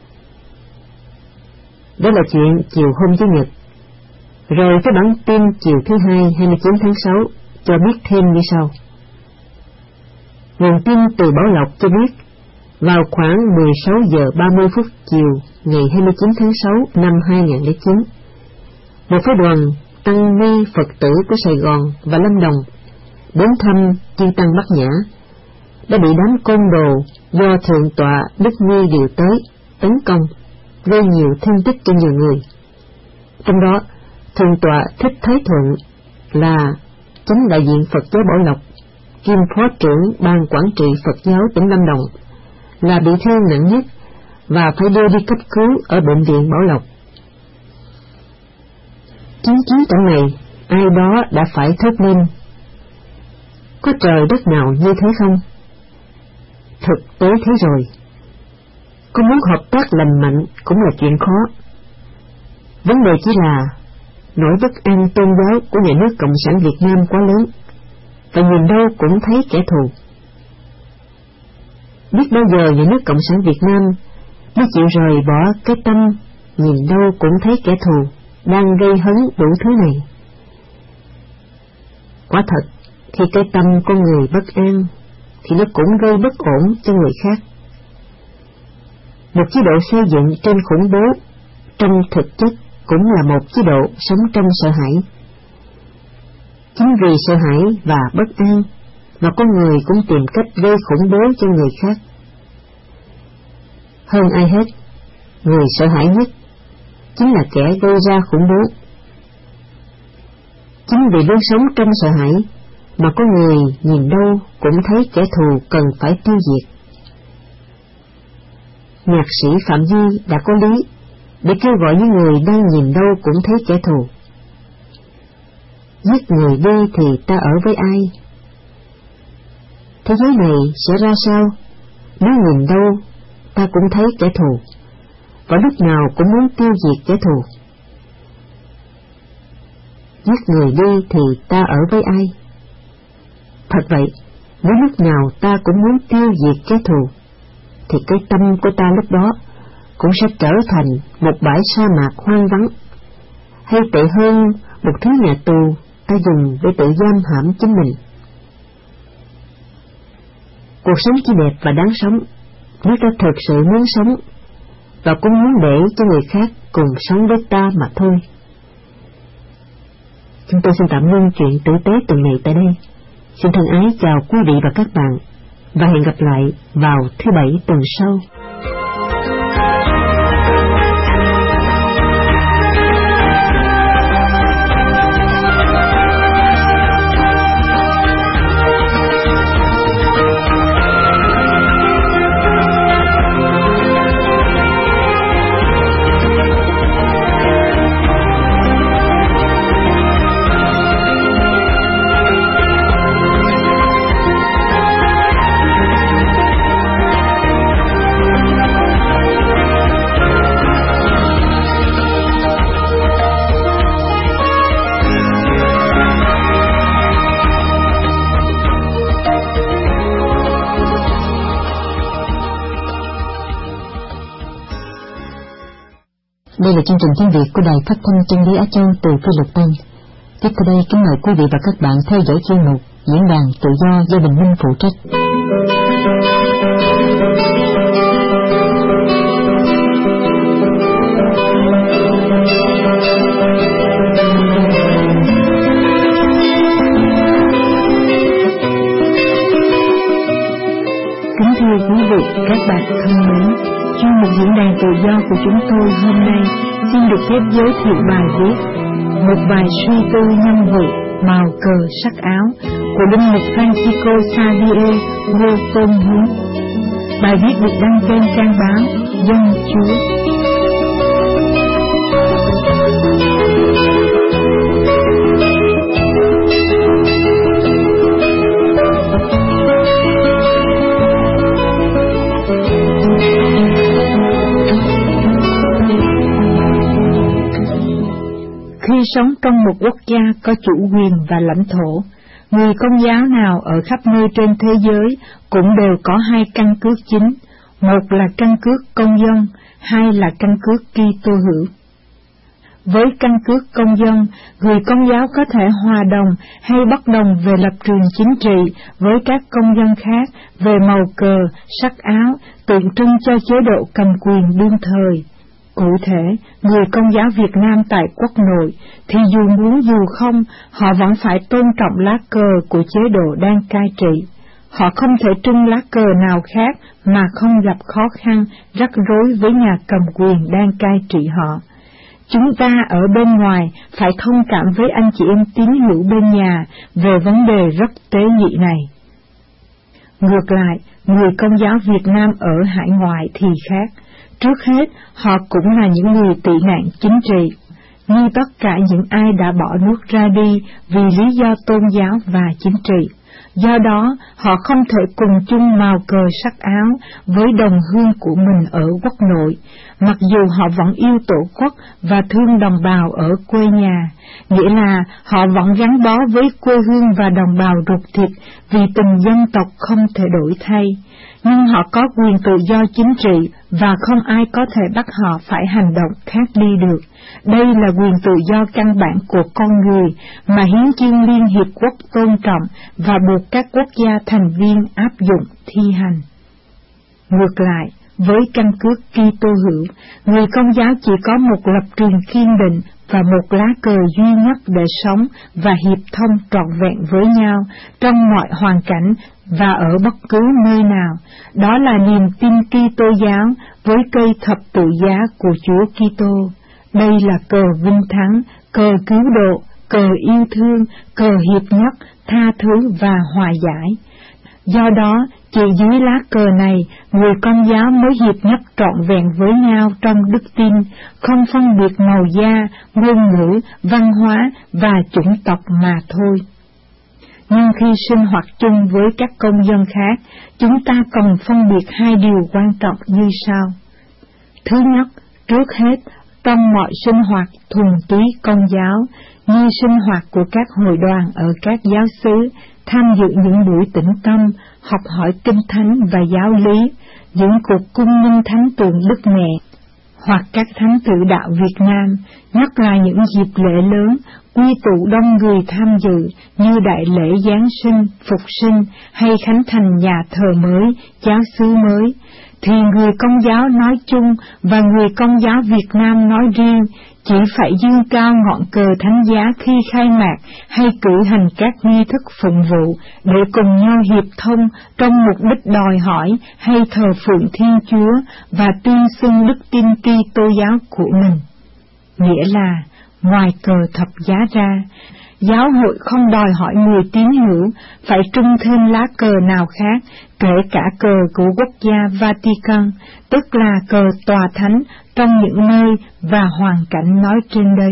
Đó là chuyện chiều hôm Chủ nhật. Rồi cái bản tin chiều thứ Hai, 29 tháng 6 cho biết thêm như sau. Nguồn tin từ Bảo Lộc cho biết, vào khoảng 16 giờ 30 phút chiều ngày 29 tháng 6 năm 2009, một phái đoàn tăng ni Phật tử của Sài Gòn và Lâm Đồng đến thăm chư tăng Bát Nhã đã bị đám côn đồ do Thượng tọa Đức Nhi điều tới tấn công, gây nhiều thương tích cho nhiều người. Trong đó, Thượng tọa Thích Thái Thuận là chánh đại diện Phật giáo Bảo Lộc, kiêm phó trưởng ban quản trị Phật giáo tỉnh Lâm Đồng, là bị thương nặng nhất và phải đưa đi cấp cứu ở bệnh viện Bảo Lộc. Chứng kiến cảnh này, ai đó đã phải thốt lên: có trời đất nào như thế không? Thực tế thế rồi. Có muốn hợp tác lành mạnh cũng là chuyện khó. Vấn đề chỉ là nỗi bất an tôn giáo của nhà nước Cộng sản Việt Nam quá lớn, và nhìn đâu cũng thấy kẻ thù. Biết bao giờ nhà nước Cộng sản Việt Nam mới chịu rời bỏ cái tâm nhìn đâu cũng thấy kẻ thù đang gây hấn đủ thứ này. Quả thật, khi cái tâm con người bất an, thì nó cũng gây bất ổn cho người khác. Một chế độ xây dựng trên khủng bố, trong thực chất cũng là một chế độ sống trong sợ hãi. Chính vì sợ hãi và bất an mà con người cũng tìm cách gây khủng bố cho người khác. Hơn ai hết, người sợ hãi nhất chính là kẻ gây ra khủng bố. Chính vì luôn sống trong sợ hãi mà con người nhìn đâu cũng thấy kẻ thù cần phải tiêu diệt. Nhạc sĩ Phạm Duy đã có lý để kêu gọi những người đang nhìn đâu cũng thấy kẻ thù. Giết người đi thì ta ở với ai? Thế giới này sẽ ra sao nếu nhìn đâu ta cũng thấy kẻ thù, và lúc nào cũng muốn tiêu diệt kẻ thù? Giết người đi thì ta ở với ai? Thật vậy, nếu lúc nào ta cũng muốn tiêu diệt kẻ thù, thì cái tâm của ta lúc đó cũng sẽ trở thành một bãi sa mạc hoang vắng, hay tệ hơn một thứ nhà tù ta dùng để tự giam hãm chính mình. Cuộc sống chỉ đẹp và đáng sống nếu ta thực sự muốn sống, và cũng muốn để cho người khác cùng sống với ta mà thôi. Chúng tôi xin tạm ngưng chuyện tử tế tuần này tại đây. Xin thân ái chào quý vị và các bạn, và hẹn gặp lại vào thứ Bảy tuần sau. Đây là chương trình tiếng Việt của Đài Phát thanh Chân lý Á Châu từ Philippines. Tiếp theo đây, kính mời quý vị và các bạn theo dõi chuyên mục Diễn đàn Tự do do Bình Minh phụ trách. Kính thưa quý vị, các bạn thân mến, chuyên mục Diễn đàn Tự do của chúng tôi hôm nay xin được phép giới thiệu bài viết Một vài suy tư nhân vị màu cờ sắc áo của Linh mục Francisco Xavier Ngô Tôn Huấn. Bài viết được đăng trên trang báo Dân Chúa. Khi sống trong một quốc gia có chủ quyền và lãnh thổ, người Công giáo nào ở khắp nơi trên thế giới cũng đều có hai căn cước chính, một là căn cước công dân, hai là căn cước Kitô hữu. Với căn cước công dân, người Công giáo có thể hòa đồng hay bất đồng về lập trường chính trị với các công dân khác về màu cờ, sắc áo, tượng trưng cho chế độ cầm quyền đương thời. Cụ thể, người Công giáo Việt Nam tại quốc nội thì dù muốn dù không, họ vẫn phải tôn trọng lá cờ của chế độ đang cai trị. Họ không thể trưng lá cờ nào khác mà không gặp khó khăn, rắc rối với nhà cầm quyền đang cai trị họ. Chúng ta ở bên ngoài phải thông cảm với anh chị em tín hữu bên nhà về vấn đề rất tế nhị này. Ngược lại, người Công giáo Việt Nam ở hải ngoại thì khác. Trước hết, họ cũng là những người tị nạn chính trị, như tất cả những ai đã bỏ nước ra đi vì lý do tôn giáo và chính trị. Do đó, họ không thể cùng chung màu cờ sắc áo với đồng hương của mình ở quốc nội, mặc dù họ vẫn yêu tổ quốc và thương đồng bào ở quê nhà, nghĩa là họ vẫn gắn bó với quê hương và đồng bào ruột thịt vì tình dân tộc không thể đổi thay. Nhưng họ có quyền tự do chính trị và không ai có thể bắt họ phải hành động khác đi được. Đây là quyền tự do căn bản của con người mà Hiến chương Liên Hiệp Quốc tôn trọng và buộc các quốc gia thành viên áp dụng thi hành. Ngược lại, với căn cước Kitô hữu, người Công giáo chỉ có một lập trường kiên định và một lá cờ duy nhất để sống và hiệp thông trọn vẹn với nhau trong mọi hoàn cảnh và ở bất cứ nơi nào. Đó là niềm tin Kitô giáo với cây thập tự giá của Chúa Kitô. Đây là cờ vinh thắng, cờ cứu độ, cờ yêu thương, cờ hiệp nhất, tha thứ và hòa giải. Do đó, chỉ dưới lá cờ này, người Công giáo mới hiệp nhất trọn vẹn với nhau trong đức tin, không phân biệt màu da, ngôn ngữ, văn hóa và chủng tộc mà thôi. Nhưng khi sinh hoạt chung với các công dân khác, chúng ta cần phân biệt hai điều quan trọng như sau. Thứ nhất, trước hết, trong mọi sinh hoạt thuần túy Công giáo, như sinh hoạt của các hội đoàn ở các giáo xứ, tham dự những buổi tĩnh tâm, học hỏi kinh thánh và giáo lý, những cuộc cung nghinh thánh tượng Đức Mẹ, hoặc các thánh tử đạo Việt Nam, nhất là những dịp lễ lớn, quy tụ đông người tham dự như đại lễ Giáng sinh, Phục sinh hay khánh thành nhà thờ mới, giáo xứ mới, thì người Công giáo nói chung và người Công giáo Việt Nam nói riêng chỉ phải dương cao ngọn cờ thánh giá khi khai mạc hay cử hành các nghi thức phụng vụ để cùng nhau hiệp thông trong mục đích đòi hỏi hay thờ phượng Thiên Chúa và tuyên xưng đức tin Kitô giáo của mình. Nghĩa là, ngoài cờ thập giá ra, giáo hội không đòi hỏi người tín hữu phải trung thêm lá cờ nào khác, kể cả cờ của quốc gia Vatican, tức là cờ tòa thánh trong những nơi và hoàn cảnh nói trên đây.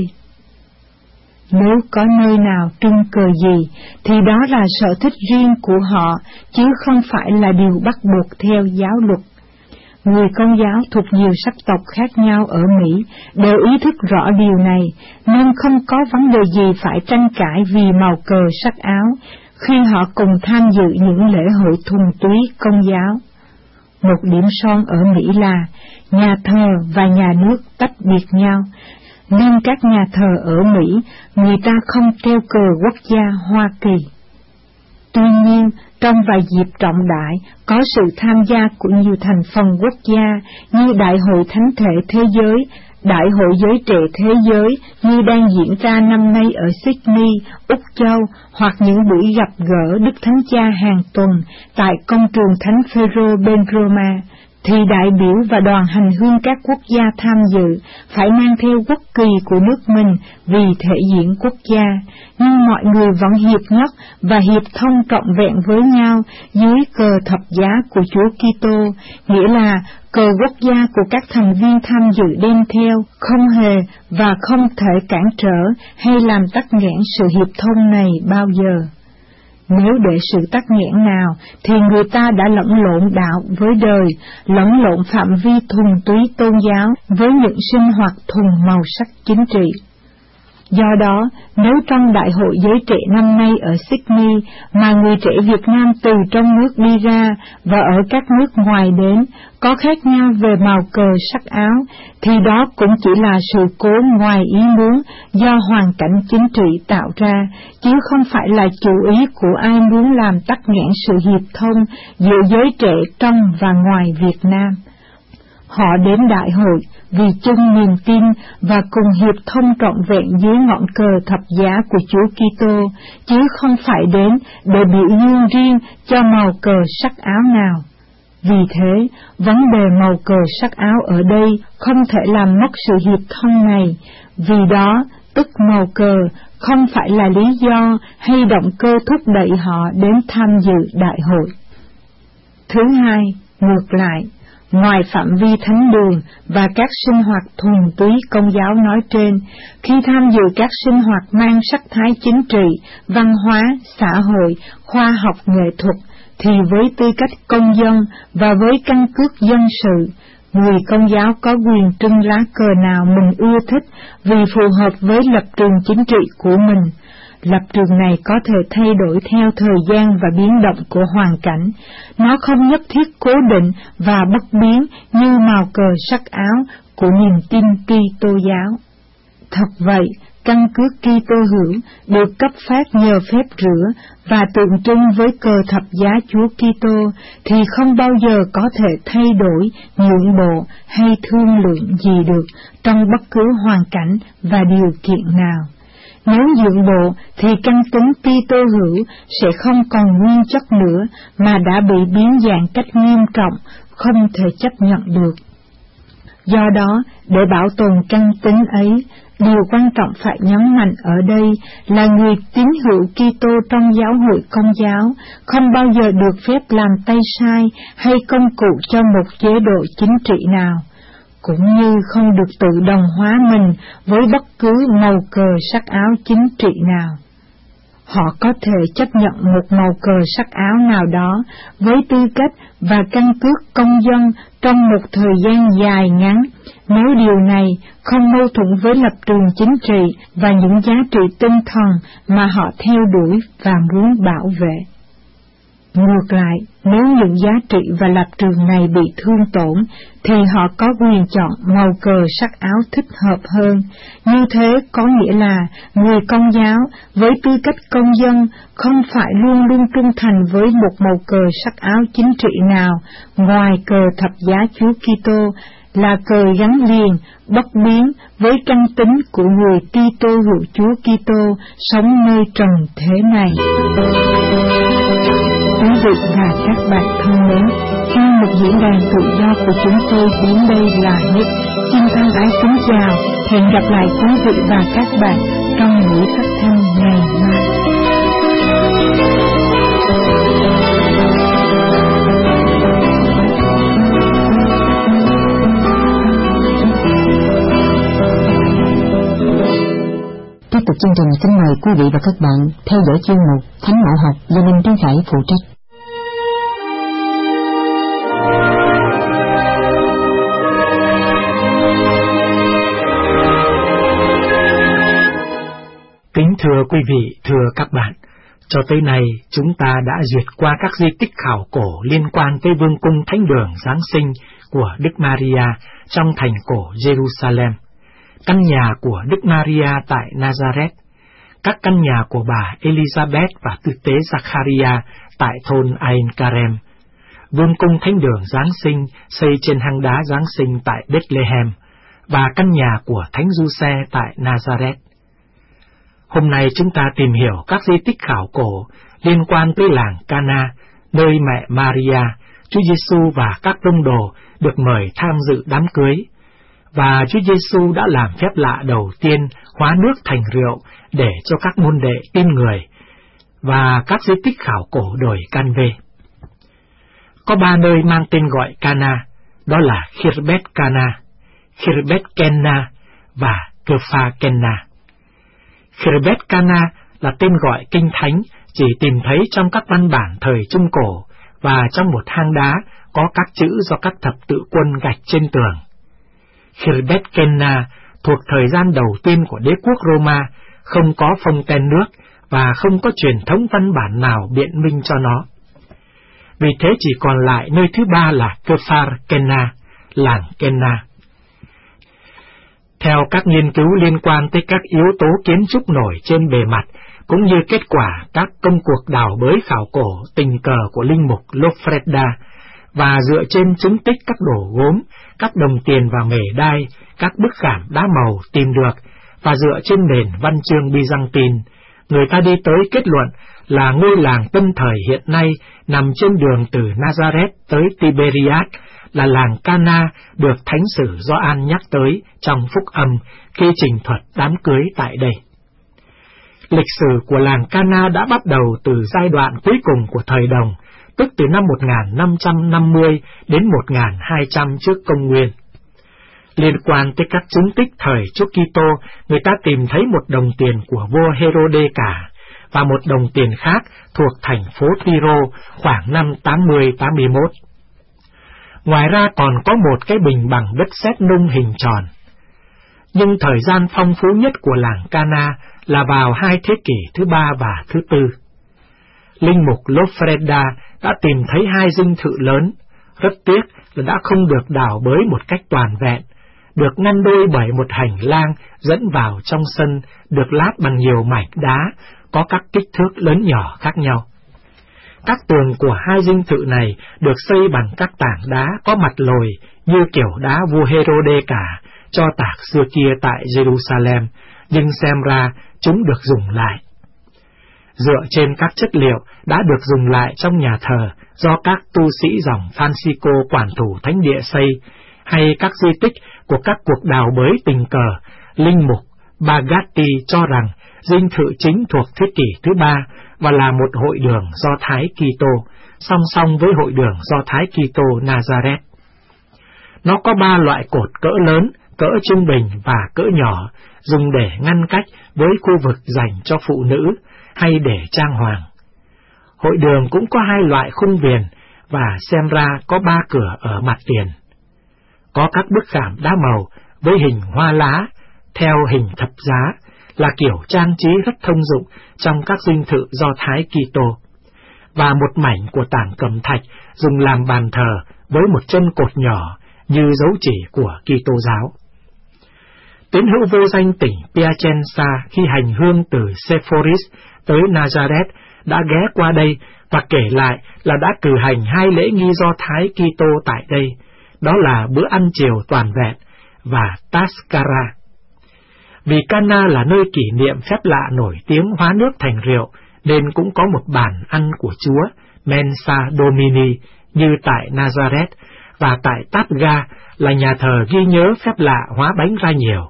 Nếu có nơi nào trưng cờ gì, thì đó là sở thích riêng của họ, chứ không phải là điều bắt buộc theo giáo luật. Người Công giáo thuộc nhiều sắc tộc khác nhau ở Mỹ đều ý thức rõ điều này, nên không có vấn đề gì phải tranh cãi vì màu cờ sắc áo khi họ cùng tham dự những lễ hội thuần túy Công giáo. Một điểm son ở Mỹ là nhà thờ và nhà nước tách biệt nhau, nên các nhà thờ ở Mỹ người ta không treo cờ quốc gia Hoa Kỳ. Tuy nhiên, trong vài dịp trọng đại, có sự tham gia của nhiều thành phần quốc gia như Đại hội Thánh thể Thế giới, Đại hội Giới trẻ Thế giới như đang diễn ra năm nay ở Sydney, Úc Châu, hoặc những buổi gặp gỡ Đức Thánh Cha hàng tuần tại công trường Thánh Phêrô bên Roma, thì đại biểu và đoàn hành hương các quốc gia tham dự phải mang theo quốc kỳ của nước mình vì thể diện quốc gia, nhưng mọi người vẫn hiệp nhất và hiệp thông trọn vẹn với nhau dưới cờ thập giá của Chúa Kitô, nghĩa là cờ quốc gia của các thành viên tham dự đem theo, không hề và không thể cản trở hay làm tắc nghẽn sự hiệp thông này bao giờ. Nếu để sự tắc nghẽn nào, thì người ta đã lẫn lộn đạo với đời, lẫn lộn phạm vi thuần túy tôn giáo với những sinh hoạt thuần màu sắc chính trị. Do đó, nếu trong Đại hội Giới trẻ năm nay ở Sydney mà người trẻ Việt Nam từ trong nước đi ra và ở các nước ngoài đến có khác nhau về màu cờ sắc áo, thì đó cũng chỉ là sự cố ngoài ý muốn do hoàn cảnh chính trị tạo ra, chứ không phải là chủ ý của ai muốn làm tắc nghẽn sự hiệp thông giữa giới trẻ trong và ngoài Việt Nam. Họ đến đại hội vì chung niềm tin và cùng hiệp thông trọn vẹn dưới ngọn cờ thập giá của Chúa Kitô, chứ không phải đến để biểu dương riêng cho màu cờ sắc áo nào. Vì thế, vấn đề màu cờ sắc áo ở đây không thể làm mất sự hiệp thông này, vì đó, tức màu cờ, không phải là lý do hay động cơ thúc đẩy họ đến tham dự đại hội. Thứ hai, ngược lại, Ngoài phạm vi thánh đường và các sinh hoạt thuần túy Công giáo nói trên, khi tham dự các sinh hoạt mang sắc thái chính trị, văn hóa, xã hội, khoa học nghệ thuật, thì với tư cách công dân và với căn cước dân sự, người Công giáo có quyền trưng lá cờ nào mình ưa thích vì phù hợp với lập trường chính trị của mình. Lập trường này có thể thay đổi theo thời gian và biến động của hoàn cảnh. Nó không nhất thiết cố định và bất biến như màu cờ sắc áo của niềm tin Kitô giáo. Thật vậy, căn cước Kitô hữu được cấp phát nhờ phép rửa và tượng trưng với cờ thập giá Chúa Kitô thì không bao giờ có thể thay đổi, nhượng bộ hay thương lượng gì được trong bất cứ hoàn cảnh và điều kiện nào. Nếu nhượng bộ thì căn tính Kitô hữu sẽ không còn nguyên chất nữa mà đã bị biến dạng cách nghiêm trọng, không thể chấp nhận được. Do đó, để bảo tồn căn tính ấy, điều quan trọng phải nhấn mạnh ở đây là người tín hữu Kitô trong giáo hội Công giáo không bao giờ được phép làm tay sai hay công cụ cho một chế độ chính trị nào, cũng như không được tự đồng hóa mình với bất cứ màu cờ sắc áo chính trị nào. Họ có thể chấp nhận một màu cờ sắc áo nào đó với tư cách và căn cước công dân trong một thời gian dài ngắn, nếu điều này không mâu thuẫn với lập trường chính trị và những giá trị tinh thần mà họ theo đuổi và muốn bảo vệ. Ngược lại, nếu những giá trị và lập trường này bị thương tổn, thì họ có quyền chọn màu cờ sắc áo thích hợp hơn. Như thế có nghĩa là người Công giáo với tư cách công dân không phải luôn luôn trung thành với một màu cờ sắc áo chính trị nào ngoài cờ thập giá Chúa Kitô, là cờ gắn liền, bất biến với căn tính của người Kitô hữu Chúa Kitô sống nơi trần thế này. Quý vị và các bạn thân mến, chuyên mục diễn đàn tự do của chúng tôi đến đây là hết. Xin thân ái kính chào, hẹn gặp lại quý vị và các bạn trong buổi phát thanh ngày mai. Tiếp tục chương trình, kính mời quý vị và các bạn theo dõi chuyên mục Thánh Mẫu học do Linh Trung Khải phụ trách. Kính thưa quý vị, thưa các bạn, cho tới nay chúng ta đã duyệt qua các di tích khảo cổ liên quan tới Vương cung Thánh đường Giáng sinh của Đức Maria trong thành cổ Jerusalem, căn nhà của Đức Maria tại Nazareth, các căn nhà của bà Elizabeth và tư tế Zacharia tại thôn Ain Karem, Vương cung Thánh đường Giáng sinh xây trên hang đá Giáng sinh tại Bethlehem, và căn nhà của Thánh Giuse tại Nazareth. Hôm nay chúng ta tìm hiểu các di tích khảo cổ liên quan tới làng Cana, nơi mẹ Maria, Chúa Giêsu và các tông đồ được mời tham dự đám cưới, và Chúa Giêsu đã làm phép lạ đầu tiên hóa nước thành rượu để cho các môn đệ tin người, và các di tích khảo cổ đồi Canve. Có 3 nơi mang tên gọi Cana, đó là Khirbet Cana, Khirbet Kenna và Kefa Kenna. Khirbet Cana là tên gọi kinh thánh chỉ tìm thấy trong các văn bản thời Trung Cổ và trong một hang đá có các chữ do các thập tự quân gạch trên tường. Khirbet Kenna thuộc thời gian đầu tiên của đế quốc Roma, không có phông ten nước và không có truyền thống văn bản nào biện minh cho nó. Vì thế chỉ còn lại nơi thứ 3 là Kefar Kenna, làng Kenna. Theo các nghiên cứu liên quan tới các yếu tố kiến trúc nổi trên bề mặt, cũng như kết quả các công cuộc đào bới khảo cổ tình cờ của linh mục Lofreda, và dựa trên chứng tích các đồ gốm, các đồng tiền và mề đai, các bức khảm đá màu tìm được, và dựa trên nền văn chương Byzantine, người ta đi tới kết luận là ngôi làng tân thời hiện nay nằm trên đường từ Nazareth tới Tiberias, là làng Cana được Thánh sử Gioan nhắc tới trong phúc âm khi trình thuật đám cưới tại đây. Lịch sử của làng Cana đã bắt đầu từ giai đoạn cuối cùng của thời Đồng, tức từ năm 1550 đến 1200 trước công nguyên. Liên quan tới các chứng tích thời Chúa Kitô, người ta tìm thấy một đồng tiền của vua Herode cả và một đồng tiền khác thuộc thành phố Tyro khoảng năm 80-81. Ngoài ra còn có một cái bình bằng đất sét nung hình tròn. Nhưng thời gian phong phú nhất của làng Cana là vào 2 thế kỷ thứ 3 và thứ 4. Linh mục Lofreda đã tìm thấy 2 dinh thự lớn, rất tiếc là đã không được đào bới một cách toàn vẹn, được ngăn đôi bởi một hành lang dẫn vào trong sân được lát bằng nhiều mảnh đá, có các kích thước lớn nhỏ khác nhau. Các tường của 2 dinh thự này được xây bằng các tảng đá có mặt lồi như kiểu đá vua Herode cả, cho tạc xưa kia tại Jerusalem, nhưng xem ra chúng được dùng lại. Dựa trên các chất liệu đã được dùng lại trong nhà thờ do các tu sĩ dòng Francisco quản thủ thánh địa xây, hay các di tích của các cuộc đào bới tình cờ, linh mục Bagatti cho rằng dinh thự chính thuộc thế kỷ thứ 3 và là một hội đường Do Thái Kitô, song song với hội đường Do Thái Kitô Nazareth. Nó có 3 loại cột cỡ lớn, cỡ trung bình và cỡ nhỏ, dùng để ngăn cách với khu vực dành cho phụ nữ hay để trang hoàng. Hội đường cũng có 2 loại khung viền và xem ra có 3 cửa ở mặt tiền. Có các bức khảm đá màu với hình hoa lá, theo hình thập giá, là kiểu trang trí rất thông dụng trong các dinh thự Do Thái Kitô, và một mảnh của tảng cẩm thạch dùng làm bàn thờ với một chân cột nhỏ như dấu chỉ của Kitô giáo. Tín hữu vô danh tỉnh Piacenza khi hành hương từ Sepphoris tới Nazareth đã ghé qua đây và kể lại là đã cử hành 2 lễ nghi Do Thái Kitô tại đây, đó là bữa ăn chiều toàn vẹn và Tascara. Vì Cana là nơi kỷ niệm phép lạ nổi tiếng hóa nước thành rượu, nên cũng có một bàn ăn của Chúa, Mensa Domini, như tại Nazareth, và tại Tapga là nhà thờ ghi nhớ phép lạ hóa bánh ra nhiều.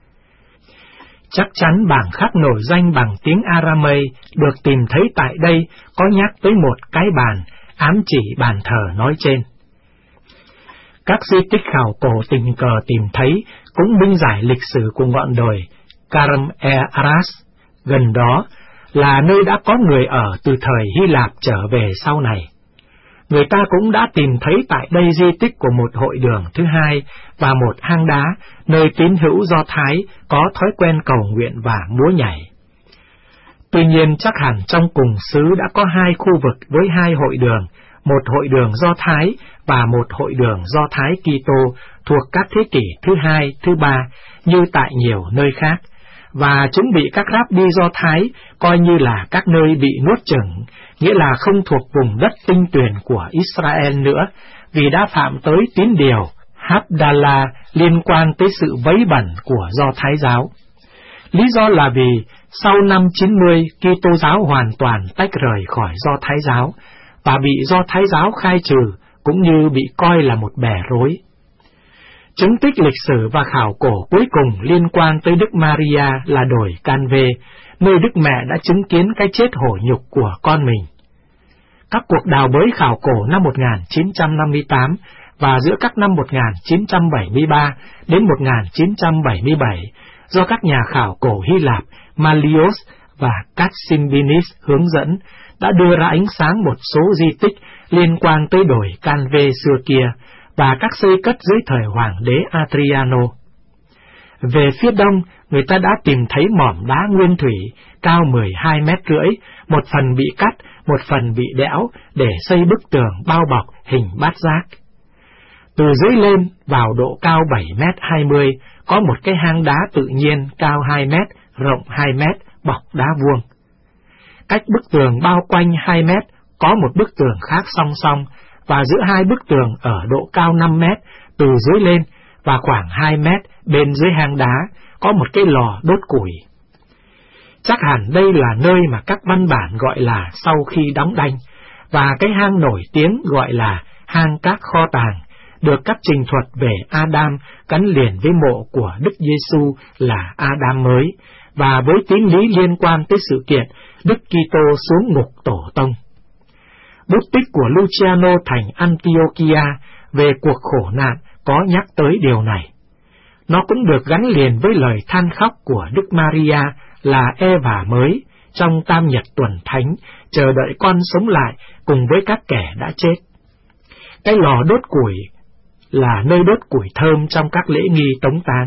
Chắc chắn bảng khắc nổi danh bằng tiếng Aramay được tìm thấy tại đây có nhắc tới một cái bàn, ám chỉ bàn thờ nói trên. Các di tích khảo cổ tình cờ tìm thấy cũng minh giải lịch sử của ngọn đồi Karam Aras gần đó, là nơi đã có người ở từ thời Hy Lạp trở về sau này. Người ta cũng đã tìm thấy tại đây di tích của một hội đường thứ 2 và một hang đá, nơi tín hữu Do Thái có thói quen cầu nguyện và múa nhảy. Tuy nhiên chắc hẳn trong cùng xứ đã có 2 khu vực với 2 hội đường, một hội đường Do Thái và một hội đường Do Thái Kitô thuộc các thế kỷ thứ 2, thứ 3 như tại nhiều nơi khác, và chúng bị các Rabbi Do Thái coi như là các nơi bị nuốt chửng, nghĩa là không thuộc vùng đất tinh tuyền của Israel nữa, vì đã phạm tới tín điều Havdalah liên quan tới sự vấy bẩn của Do Thái giáo. Lý do là vì sau năm 90, Kitô giáo hoàn toàn tách rời khỏi Do Thái giáo, và bị Do Thái giáo khai trừ, cũng như bị coi là một bè rối. Chứng tích lịch sử và khảo cổ cuối cùng liên quan tới Đức Maria là đồi Canve, nơi Đức Mẹ đã chứng kiến cái chết hổ nhục của con mình. Các cuộc đào bới khảo cổ năm 1958 và giữa các năm 1973 đến 1977 do các nhà khảo cổ Hy Lạp Mallios và Katsimbinis hướng dẫn đã đưa ra ánh sáng một số di tích liên quan tới đồi Canve xưa kia và các xây cất dưới thời Hoàng đế Adriano. Về phía đông, người ta đã tìm thấy mỏm đá nguyên thủy cao 12 mét rưỡi, một phần bị cắt, một phần bị đẽo để xây bức tường bao bọc hình bát giác. Từ dưới lên vào độ cao 7 mét 20 có một cái hang đá tự nhiên cao 2 mét, rộng 2 mét, bọc đá vuông. Cách bức tường bao quanh 2 mét có một bức tường khác song song, và giữa 2 bức tường ở độ cao 5 mét từ dưới lên và khoảng 2 mét bên dưới hang đá có một cái lò đốt củi. Chắc hẳn đây là nơi mà các văn bản gọi là sau khi đóng đanh, và cái hang nổi tiếng gọi là hang các kho tàng, được các trình thuật về Adam gắn liền với mộ của Đức Giêsu là Adam mới, và với tín lý liên quan tới sự kiện Đức Kitô xuống ngục tổ tông. Bút tích của Luciano thành Antiochia về cuộc khổ nạn có nhắc tới điều này. Nó cũng được gắn liền với lời than khóc của Đức Maria là Eva mới trong Tam Nhật Tuần Thánh, chờ đợi con sống lại cùng với các kẻ đã chết. Cái lò đốt củi là nơi đốt củi thơm trong các lễ nghi tống táng.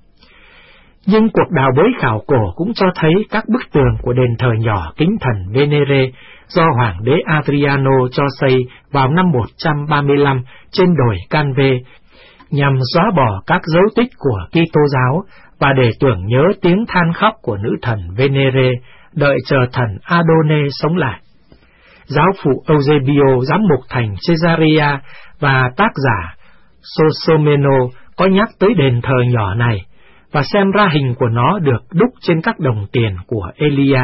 Nhưng cuộc đào bới khảo cổ cũng cho thấy các bức tường của đền thờ nhỏ kính thần Venere do Hoàng đế Adriano cho xây vào năm 135 trên đồi Canve, nhằm xóa bỏ các dấu tích của Kitô giáo và để tưởng nhớ tiếng than khóc của nữ thần Venere, đợi chờ thần Adone sống lại. Giáo phụ Eusebio, giám mục thành Caesarea và tác giả Sosomeno có nhắc tới đền thờ nhỏ này, và xem ra hình của nó được đúc trên các đồng tiền của Elia.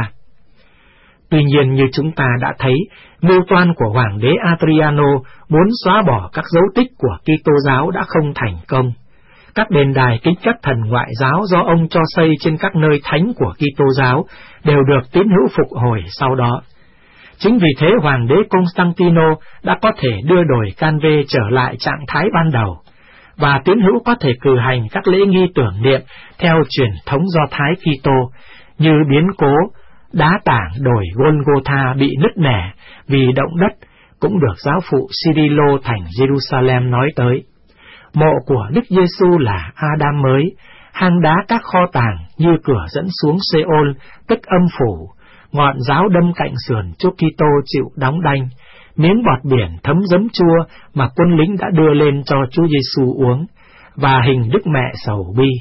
Tuy nhiên, như chúng ta đã thấy, mưu toan của Hoàng đế Adriano muốn xóa bỏ các dấu tích của Kitô giáo đã không thành công. Các đền đài kính các thần ngoại giáo do ông cho xây trên các nơi thánh của Kitô giáo đều được tín hữu phục hồi sau đó. Chính vì thế Hoàng đế Constantino đã có thể đưa đồi Canve trở lại trạng thái ban đầu, và tín hữu có thể cử hành các lễ nghi tưởng niệm theo truyền thống Do Thái Kitô, như biến cố đá tảng đồi Golgotha bị nứt nẻ vì động đất, cũng được giáo phụ Cyrilo thành Jerusalem nói tới. Mộ của Đức Giêsu là Adam mới, hang đá các kho tàng như cửa dẫn xuống Seol, tức âm phủ, ngọn giáo đâm cạnh sườn Chúa Kitô chịu đóng đanh, miếng bọt biển thấm giấm chua mà quân lính đã đưa lên cho Chúa Giêsu uống, và hình Đức Mẹ sầu bi.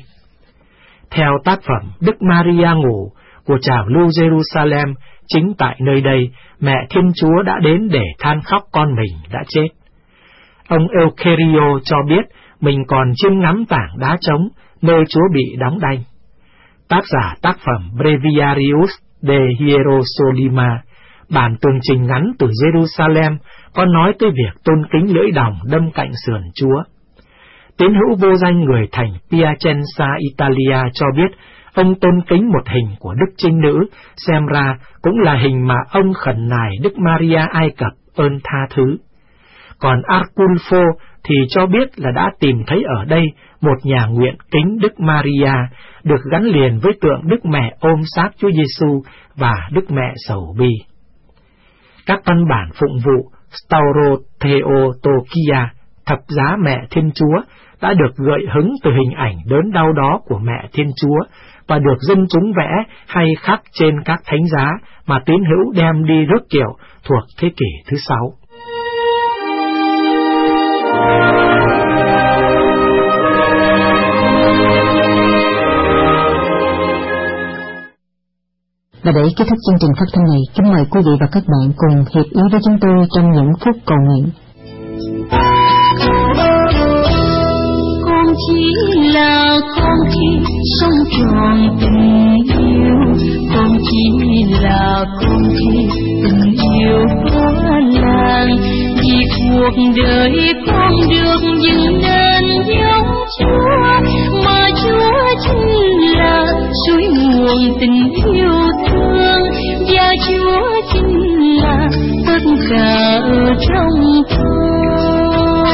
Theo tác phẩm Đức Maria ngủ của trào lưu Jerusalem, chính tại nơi đây, Mẹ Thiên Chúa đã đến để than khóc con mình đã chết. Ông Eukerio cho biết mình còn chiêm ngắm tảng đá trống nơi Chúa bị đóng đanh. Tác giả tác phẩm Breviarius de Hierosolima, bản tường trình ngắn từ Jerusalem, có nói tới việc tôn kính lưỡi đồng đâm cạnh sườn Chúa. Tín hữu vô danh người thành Piacenza, Italia cho biết ông tôn kính một hình của Đức Trinh Nữ, xem ra cũng là hình mà ông khẩn nài Đức Maria Ai Cập ơn tha thứ. Còn Arculfo thì cho biết là đã tìm thấy ở đây một nhà nguyện kính Đức Maria, được gắn liền với tượng Đức Mẹ ôm xác Chúa Giêsu và Đức Mẹ sầu bi. Các văn bản phụng vụ Stauro Theotokia, thập giá Mẹ Thiên Chúa, đã được gợi hứng từ hình ảnh đớn đau đó của Mẹ Thiên Chúa và được dân chúng vẽ hay khắc trên các thánh giá mà tín hữu đem đi rước kiệu thuộc thế kỷ thứ 6. Và để kết thúc chương trình phát thanh này, kính mời quý vị và các bạn cùng hiệp ý với chúng tôi trong những phút cầu nguyện. Con chỉ là con khi sống tròn tình yêu, con chỉ là con khi tình yêu quá làng, vì cuộc đời con được dựng nên giống Chúa, mà Chúa chính là suối nguồn tình yêu thương, và Chúa chính là tất cả ở trong con.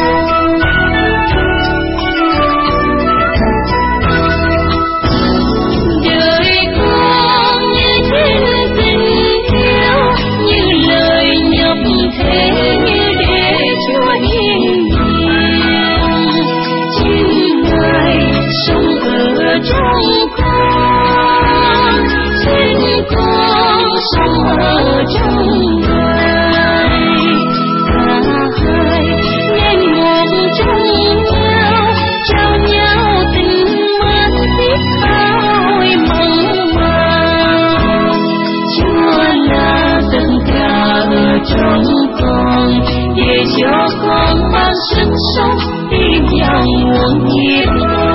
Trong con để cho con mang sức sống đi vào nguồn nhiệt.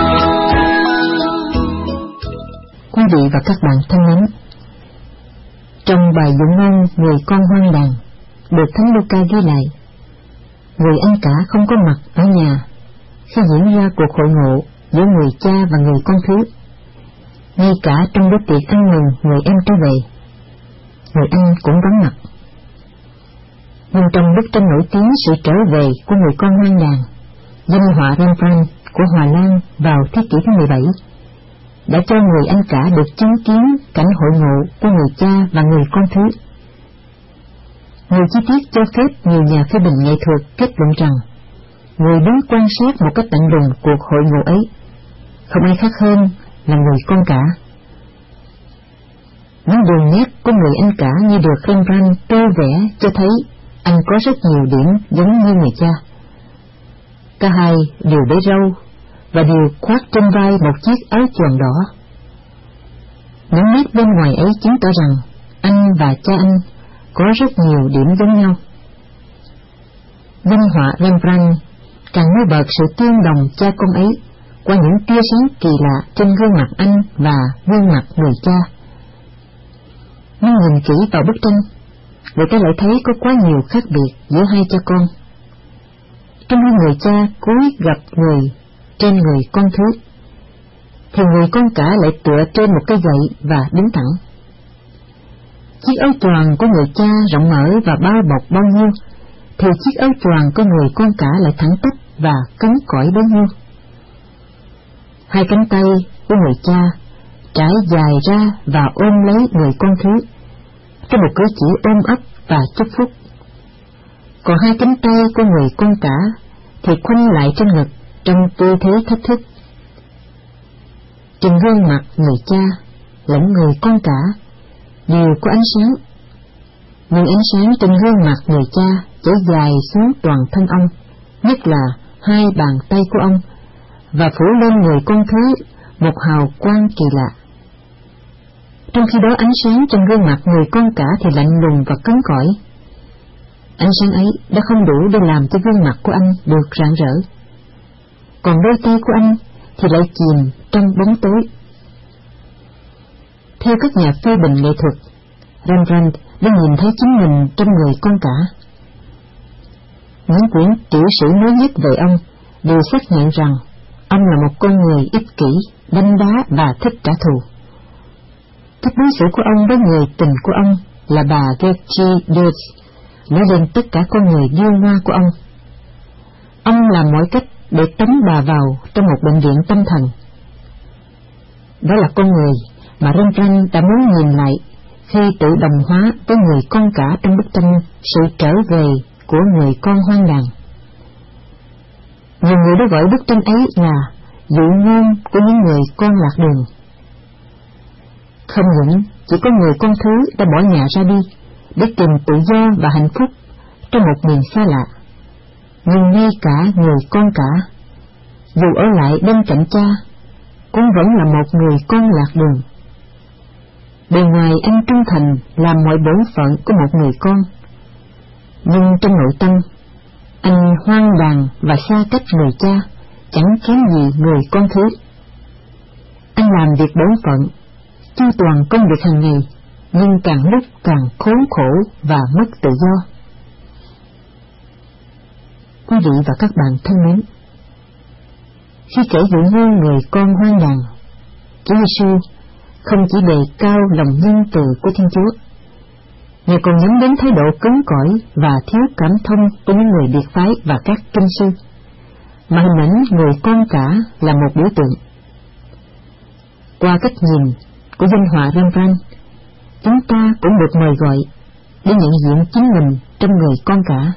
Quý vị và các bạn thân mến, trong bài dụ ngôn người con hoang đàn được Thánh Luca ghi lại, người anh cả không có mặt ở nhà khi diễn ra cuộc hội ngộ giữa người cha và người con thứ. Ngay cả trong bữa tiệc ăn mừng người em trở về, người anh cũng vắng mặt. Nhưng trong bức tranh nổi tiếng sự trở về của người con hoang đàn, danh họa Rembrandt của Hòa Lan vào thế kỷ thứ 17 đã cho người Anh cả được chứng kiến cảnh hội ngộ của người cha và người con thứ. Nhiều chi tiết cho phép nhiều nhà phê bình nghệ thuật kết luận rằng người đứng quan sát một cách lạnh lùng cuộc hội ngộ ấy không ai khác hơn là người con cả. Những đường nét của người anh cả như được Rembrandt tô vẽ cho thấy anh có rất nhiều điểm giống như người cha. Cả hai đều để râu và đều khoác trên vai một chiếc áo choàng đỏ. Những nét bên ngoài ấy chứng tỏ rằng anh và cha anh có rất nhiều điểm giống nhau. Danh họa Rembrandt càng nổi bật sự tương đồng cha con ấy qua những tia sáng kỳ lạ trên gương mặt anh và gương mặt người cha. Nhưng nhìn kỹ vào bức tranh, người ta lại thấy có quá nhiều khác biệt giữa hai cha con. Trong khi người cha cúi gặp người trên người con thứ, thì người con cả lại tựa trên một cây gậy và đứng thẳng. Chiếc áo choàng của người cha rộng mở và bao bọc bao nhiêu, thì chiếc áo choàng của người con cả lại thẳng tắp và cứng cỏi bấy nhiêu. Hai cánh tay của người cha trải dài ra và ôm lấy người con thứ trong một cử chỉ ôm ấp và chúc phúc. Còn hai cánh tay của người con cả thì khoanh lại trên ngực trong tư thế thách thức. Trên gương mặt người cha lẫn người con cả đều có ánh sáng, nhưng ánh sáng trên gương mặt người cha chảy dài xuống toàn thân ông, nhất là hai bàn tay của ông, và phủ lên người con thứ một hào quang kỳ lạ. Trong khi đó ánh sáng trên gương mặt người con cả thì lạnh lùng và cứng cỏi. Ánh sáng ấy đã không đủ để làm cho gương mặt của anh được rạng rỡ, còn đôi tay của anh thì lại chìm trong bóng tối. Theo các nhà phê bình nghệ thuật, Rembrandt đã nhìn thấy chính mình trong người con cả. Những quyển tiểu sử mới nhất về ông đều xác nhận rằng ông là một con người ích kỷ, đanh đá và thích trả thù. Cách đối xử của ông với người tình của ông là bà Gertrude Dürr nói lên tất cả con người điêu ngoa của ông. Ông làm mọi cách để tống bà vào trong một bệnh viện tâm thần. Đó là con người mà Rembrandt đã muốn nhìn lại khi tự đồng hóa với người con cả trong bức tranh sự trở về của người con hoang đàn. Nhiều người đã gọi bức tranh ấy là dụ ngôn của những người con lạc đường. Không những chỉ có người con thứ đã bỏ nhà ra đi để tìm tự do và hạnh phúc trong một miền xa lạ, nhưng ngay cả người con cả, dù ở lại bên cạnh cha, cũng vẫn là một người con lạc đường. Bề ngoài anh trung thành làm mọi bổn phận của một người con, nhưng trong nội tâm anh hoang đàn và xa cách người cha, chẳng kém gì người con thứ. Anh làm việc bổn phận, chu toàn công việc hàng ngày, nhưng càng lúc càng khốn khổ và mất tự do. Quý vị và các bạn thân mến, khi kể dụ ngôn người con hoang đàn, Chúa Giêsu không chỉ đề cao lòng nhân từ của Thiên Chúa, Ngài còn nhắm đến thái độ cứng cỏi và thiếu cảm thông của những người biệt phái và các kinh sư, mà hình ảnh người con cả là một biểu tượng. Qua cách nhìn của danh họa Rembrandt, chúng ta cũng được mời gọi để nhận diện chính mình trong người con cả.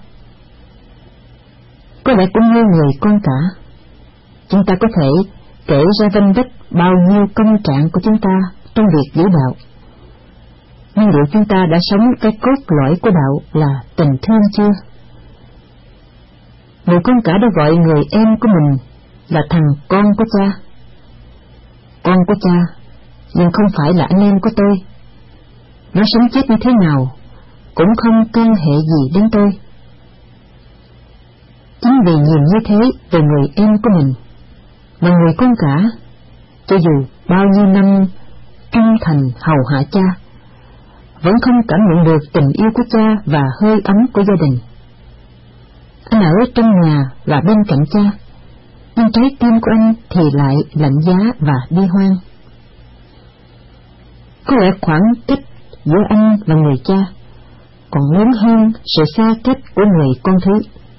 Có lẽ cũng như người con cả, chúng ta có thể kể ra vanh vách bao nhiêu công trạng của chúng ta trong việc giữ đạo. Nhưng liệu chúng ta đã sống cái cốt lõi của đạo là tình thương chưa? Người con cả đã gọi người em của mình là thằng con của cha. Con của cha, nhưng không phải là anh em của tôi. Nó sống chết như thế nào cũng không can hệ gì đến tôi. Chính vì nhìn như thế về người em của mình, mà người con cả, cho dù bao nhiêu năm trung thành hầu hạ cha, vẫn không cảm nhận được tình yêu của cha và hơi ấm của gia đình. Anh ở trong nhà và bên cạnh cha, nhưng trái tim của anh thì lại lạnh giá và bi hoang. Có lẽ khoảng cách giữa anh và người cha còn lớn hơn sự xa cách của người con thứ.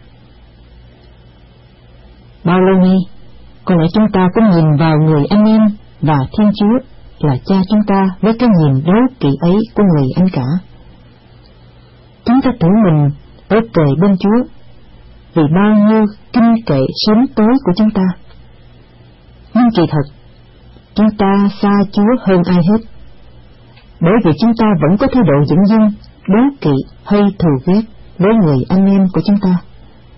Bao lâu nay, có lẽ chúng ta cũng nhìn vào người anh em và Thiên Chúa là Cha chúng ta với cái nhìn đố kỵ ấy của người anh cả. Chúng ta tưởng mình ở kề bên Chúa vì bao nhiêu kinh kệ sớm tối của chúng ta. Nhưng kỳ thật, chúng ta xa Chúa hơn ai hết, bởi vì chúng ta vẫn có thái độ dửng dưng, đố kỵ hay thù ghét với người anh em của chúng ta.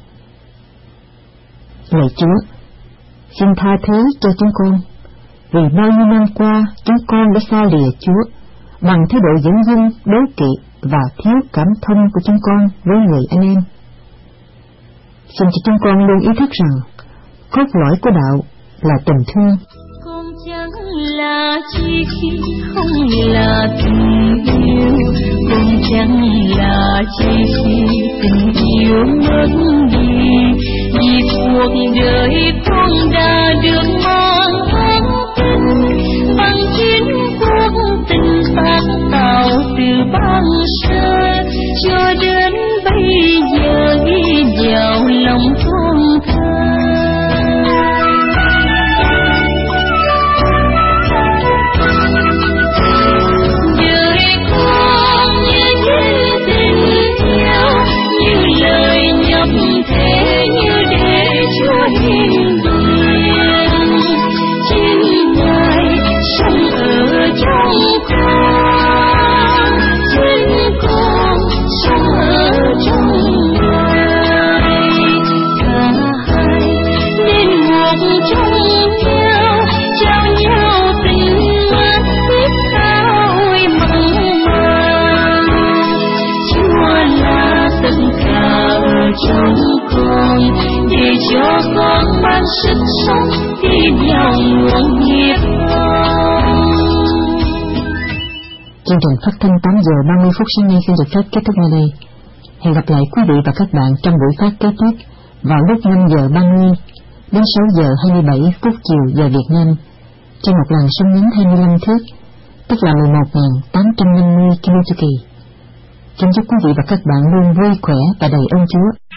Lạy Chúa, xin tha thứ cho chúng con, vì bao nhiêu năm qua chúng con đã xa lìa Chúa bằng thái độ dửng dưng, đố kỵ và thiếu cảm thông của chúng con với người anh em. Xin cho chúng con luôn ý thức rằng cốt lõi của đạo là tình thương. Con chẳng là chi khi không là tình yêu, con chẳng là chi khi tình yêu mất đi, vì cuộc đời con đã được mang ân tình bằng chiến quốc tình phát tạo từ ban sơ cho đến bây giờ ghi vào lòng con thơ. Cho con ban sức sống đi vào nguồn nghiệp. Chương trình phát thanh 8 giờ 30 phút sáng nay xin được phép kết thúc nơi đây. Hẹn gặp lại quý vị và các bạn trong buổi phát kế tiếp vào lúc 5 giờ 30 đến 6 giờ 27 phút chiều giờ Việt Nam trên một làn sóng ngắn 25 thước, tức là 11.850 km chu kỳ. Kính chúc quý vị và các bạn luôn vui khỏe và đầy ơn Chúa.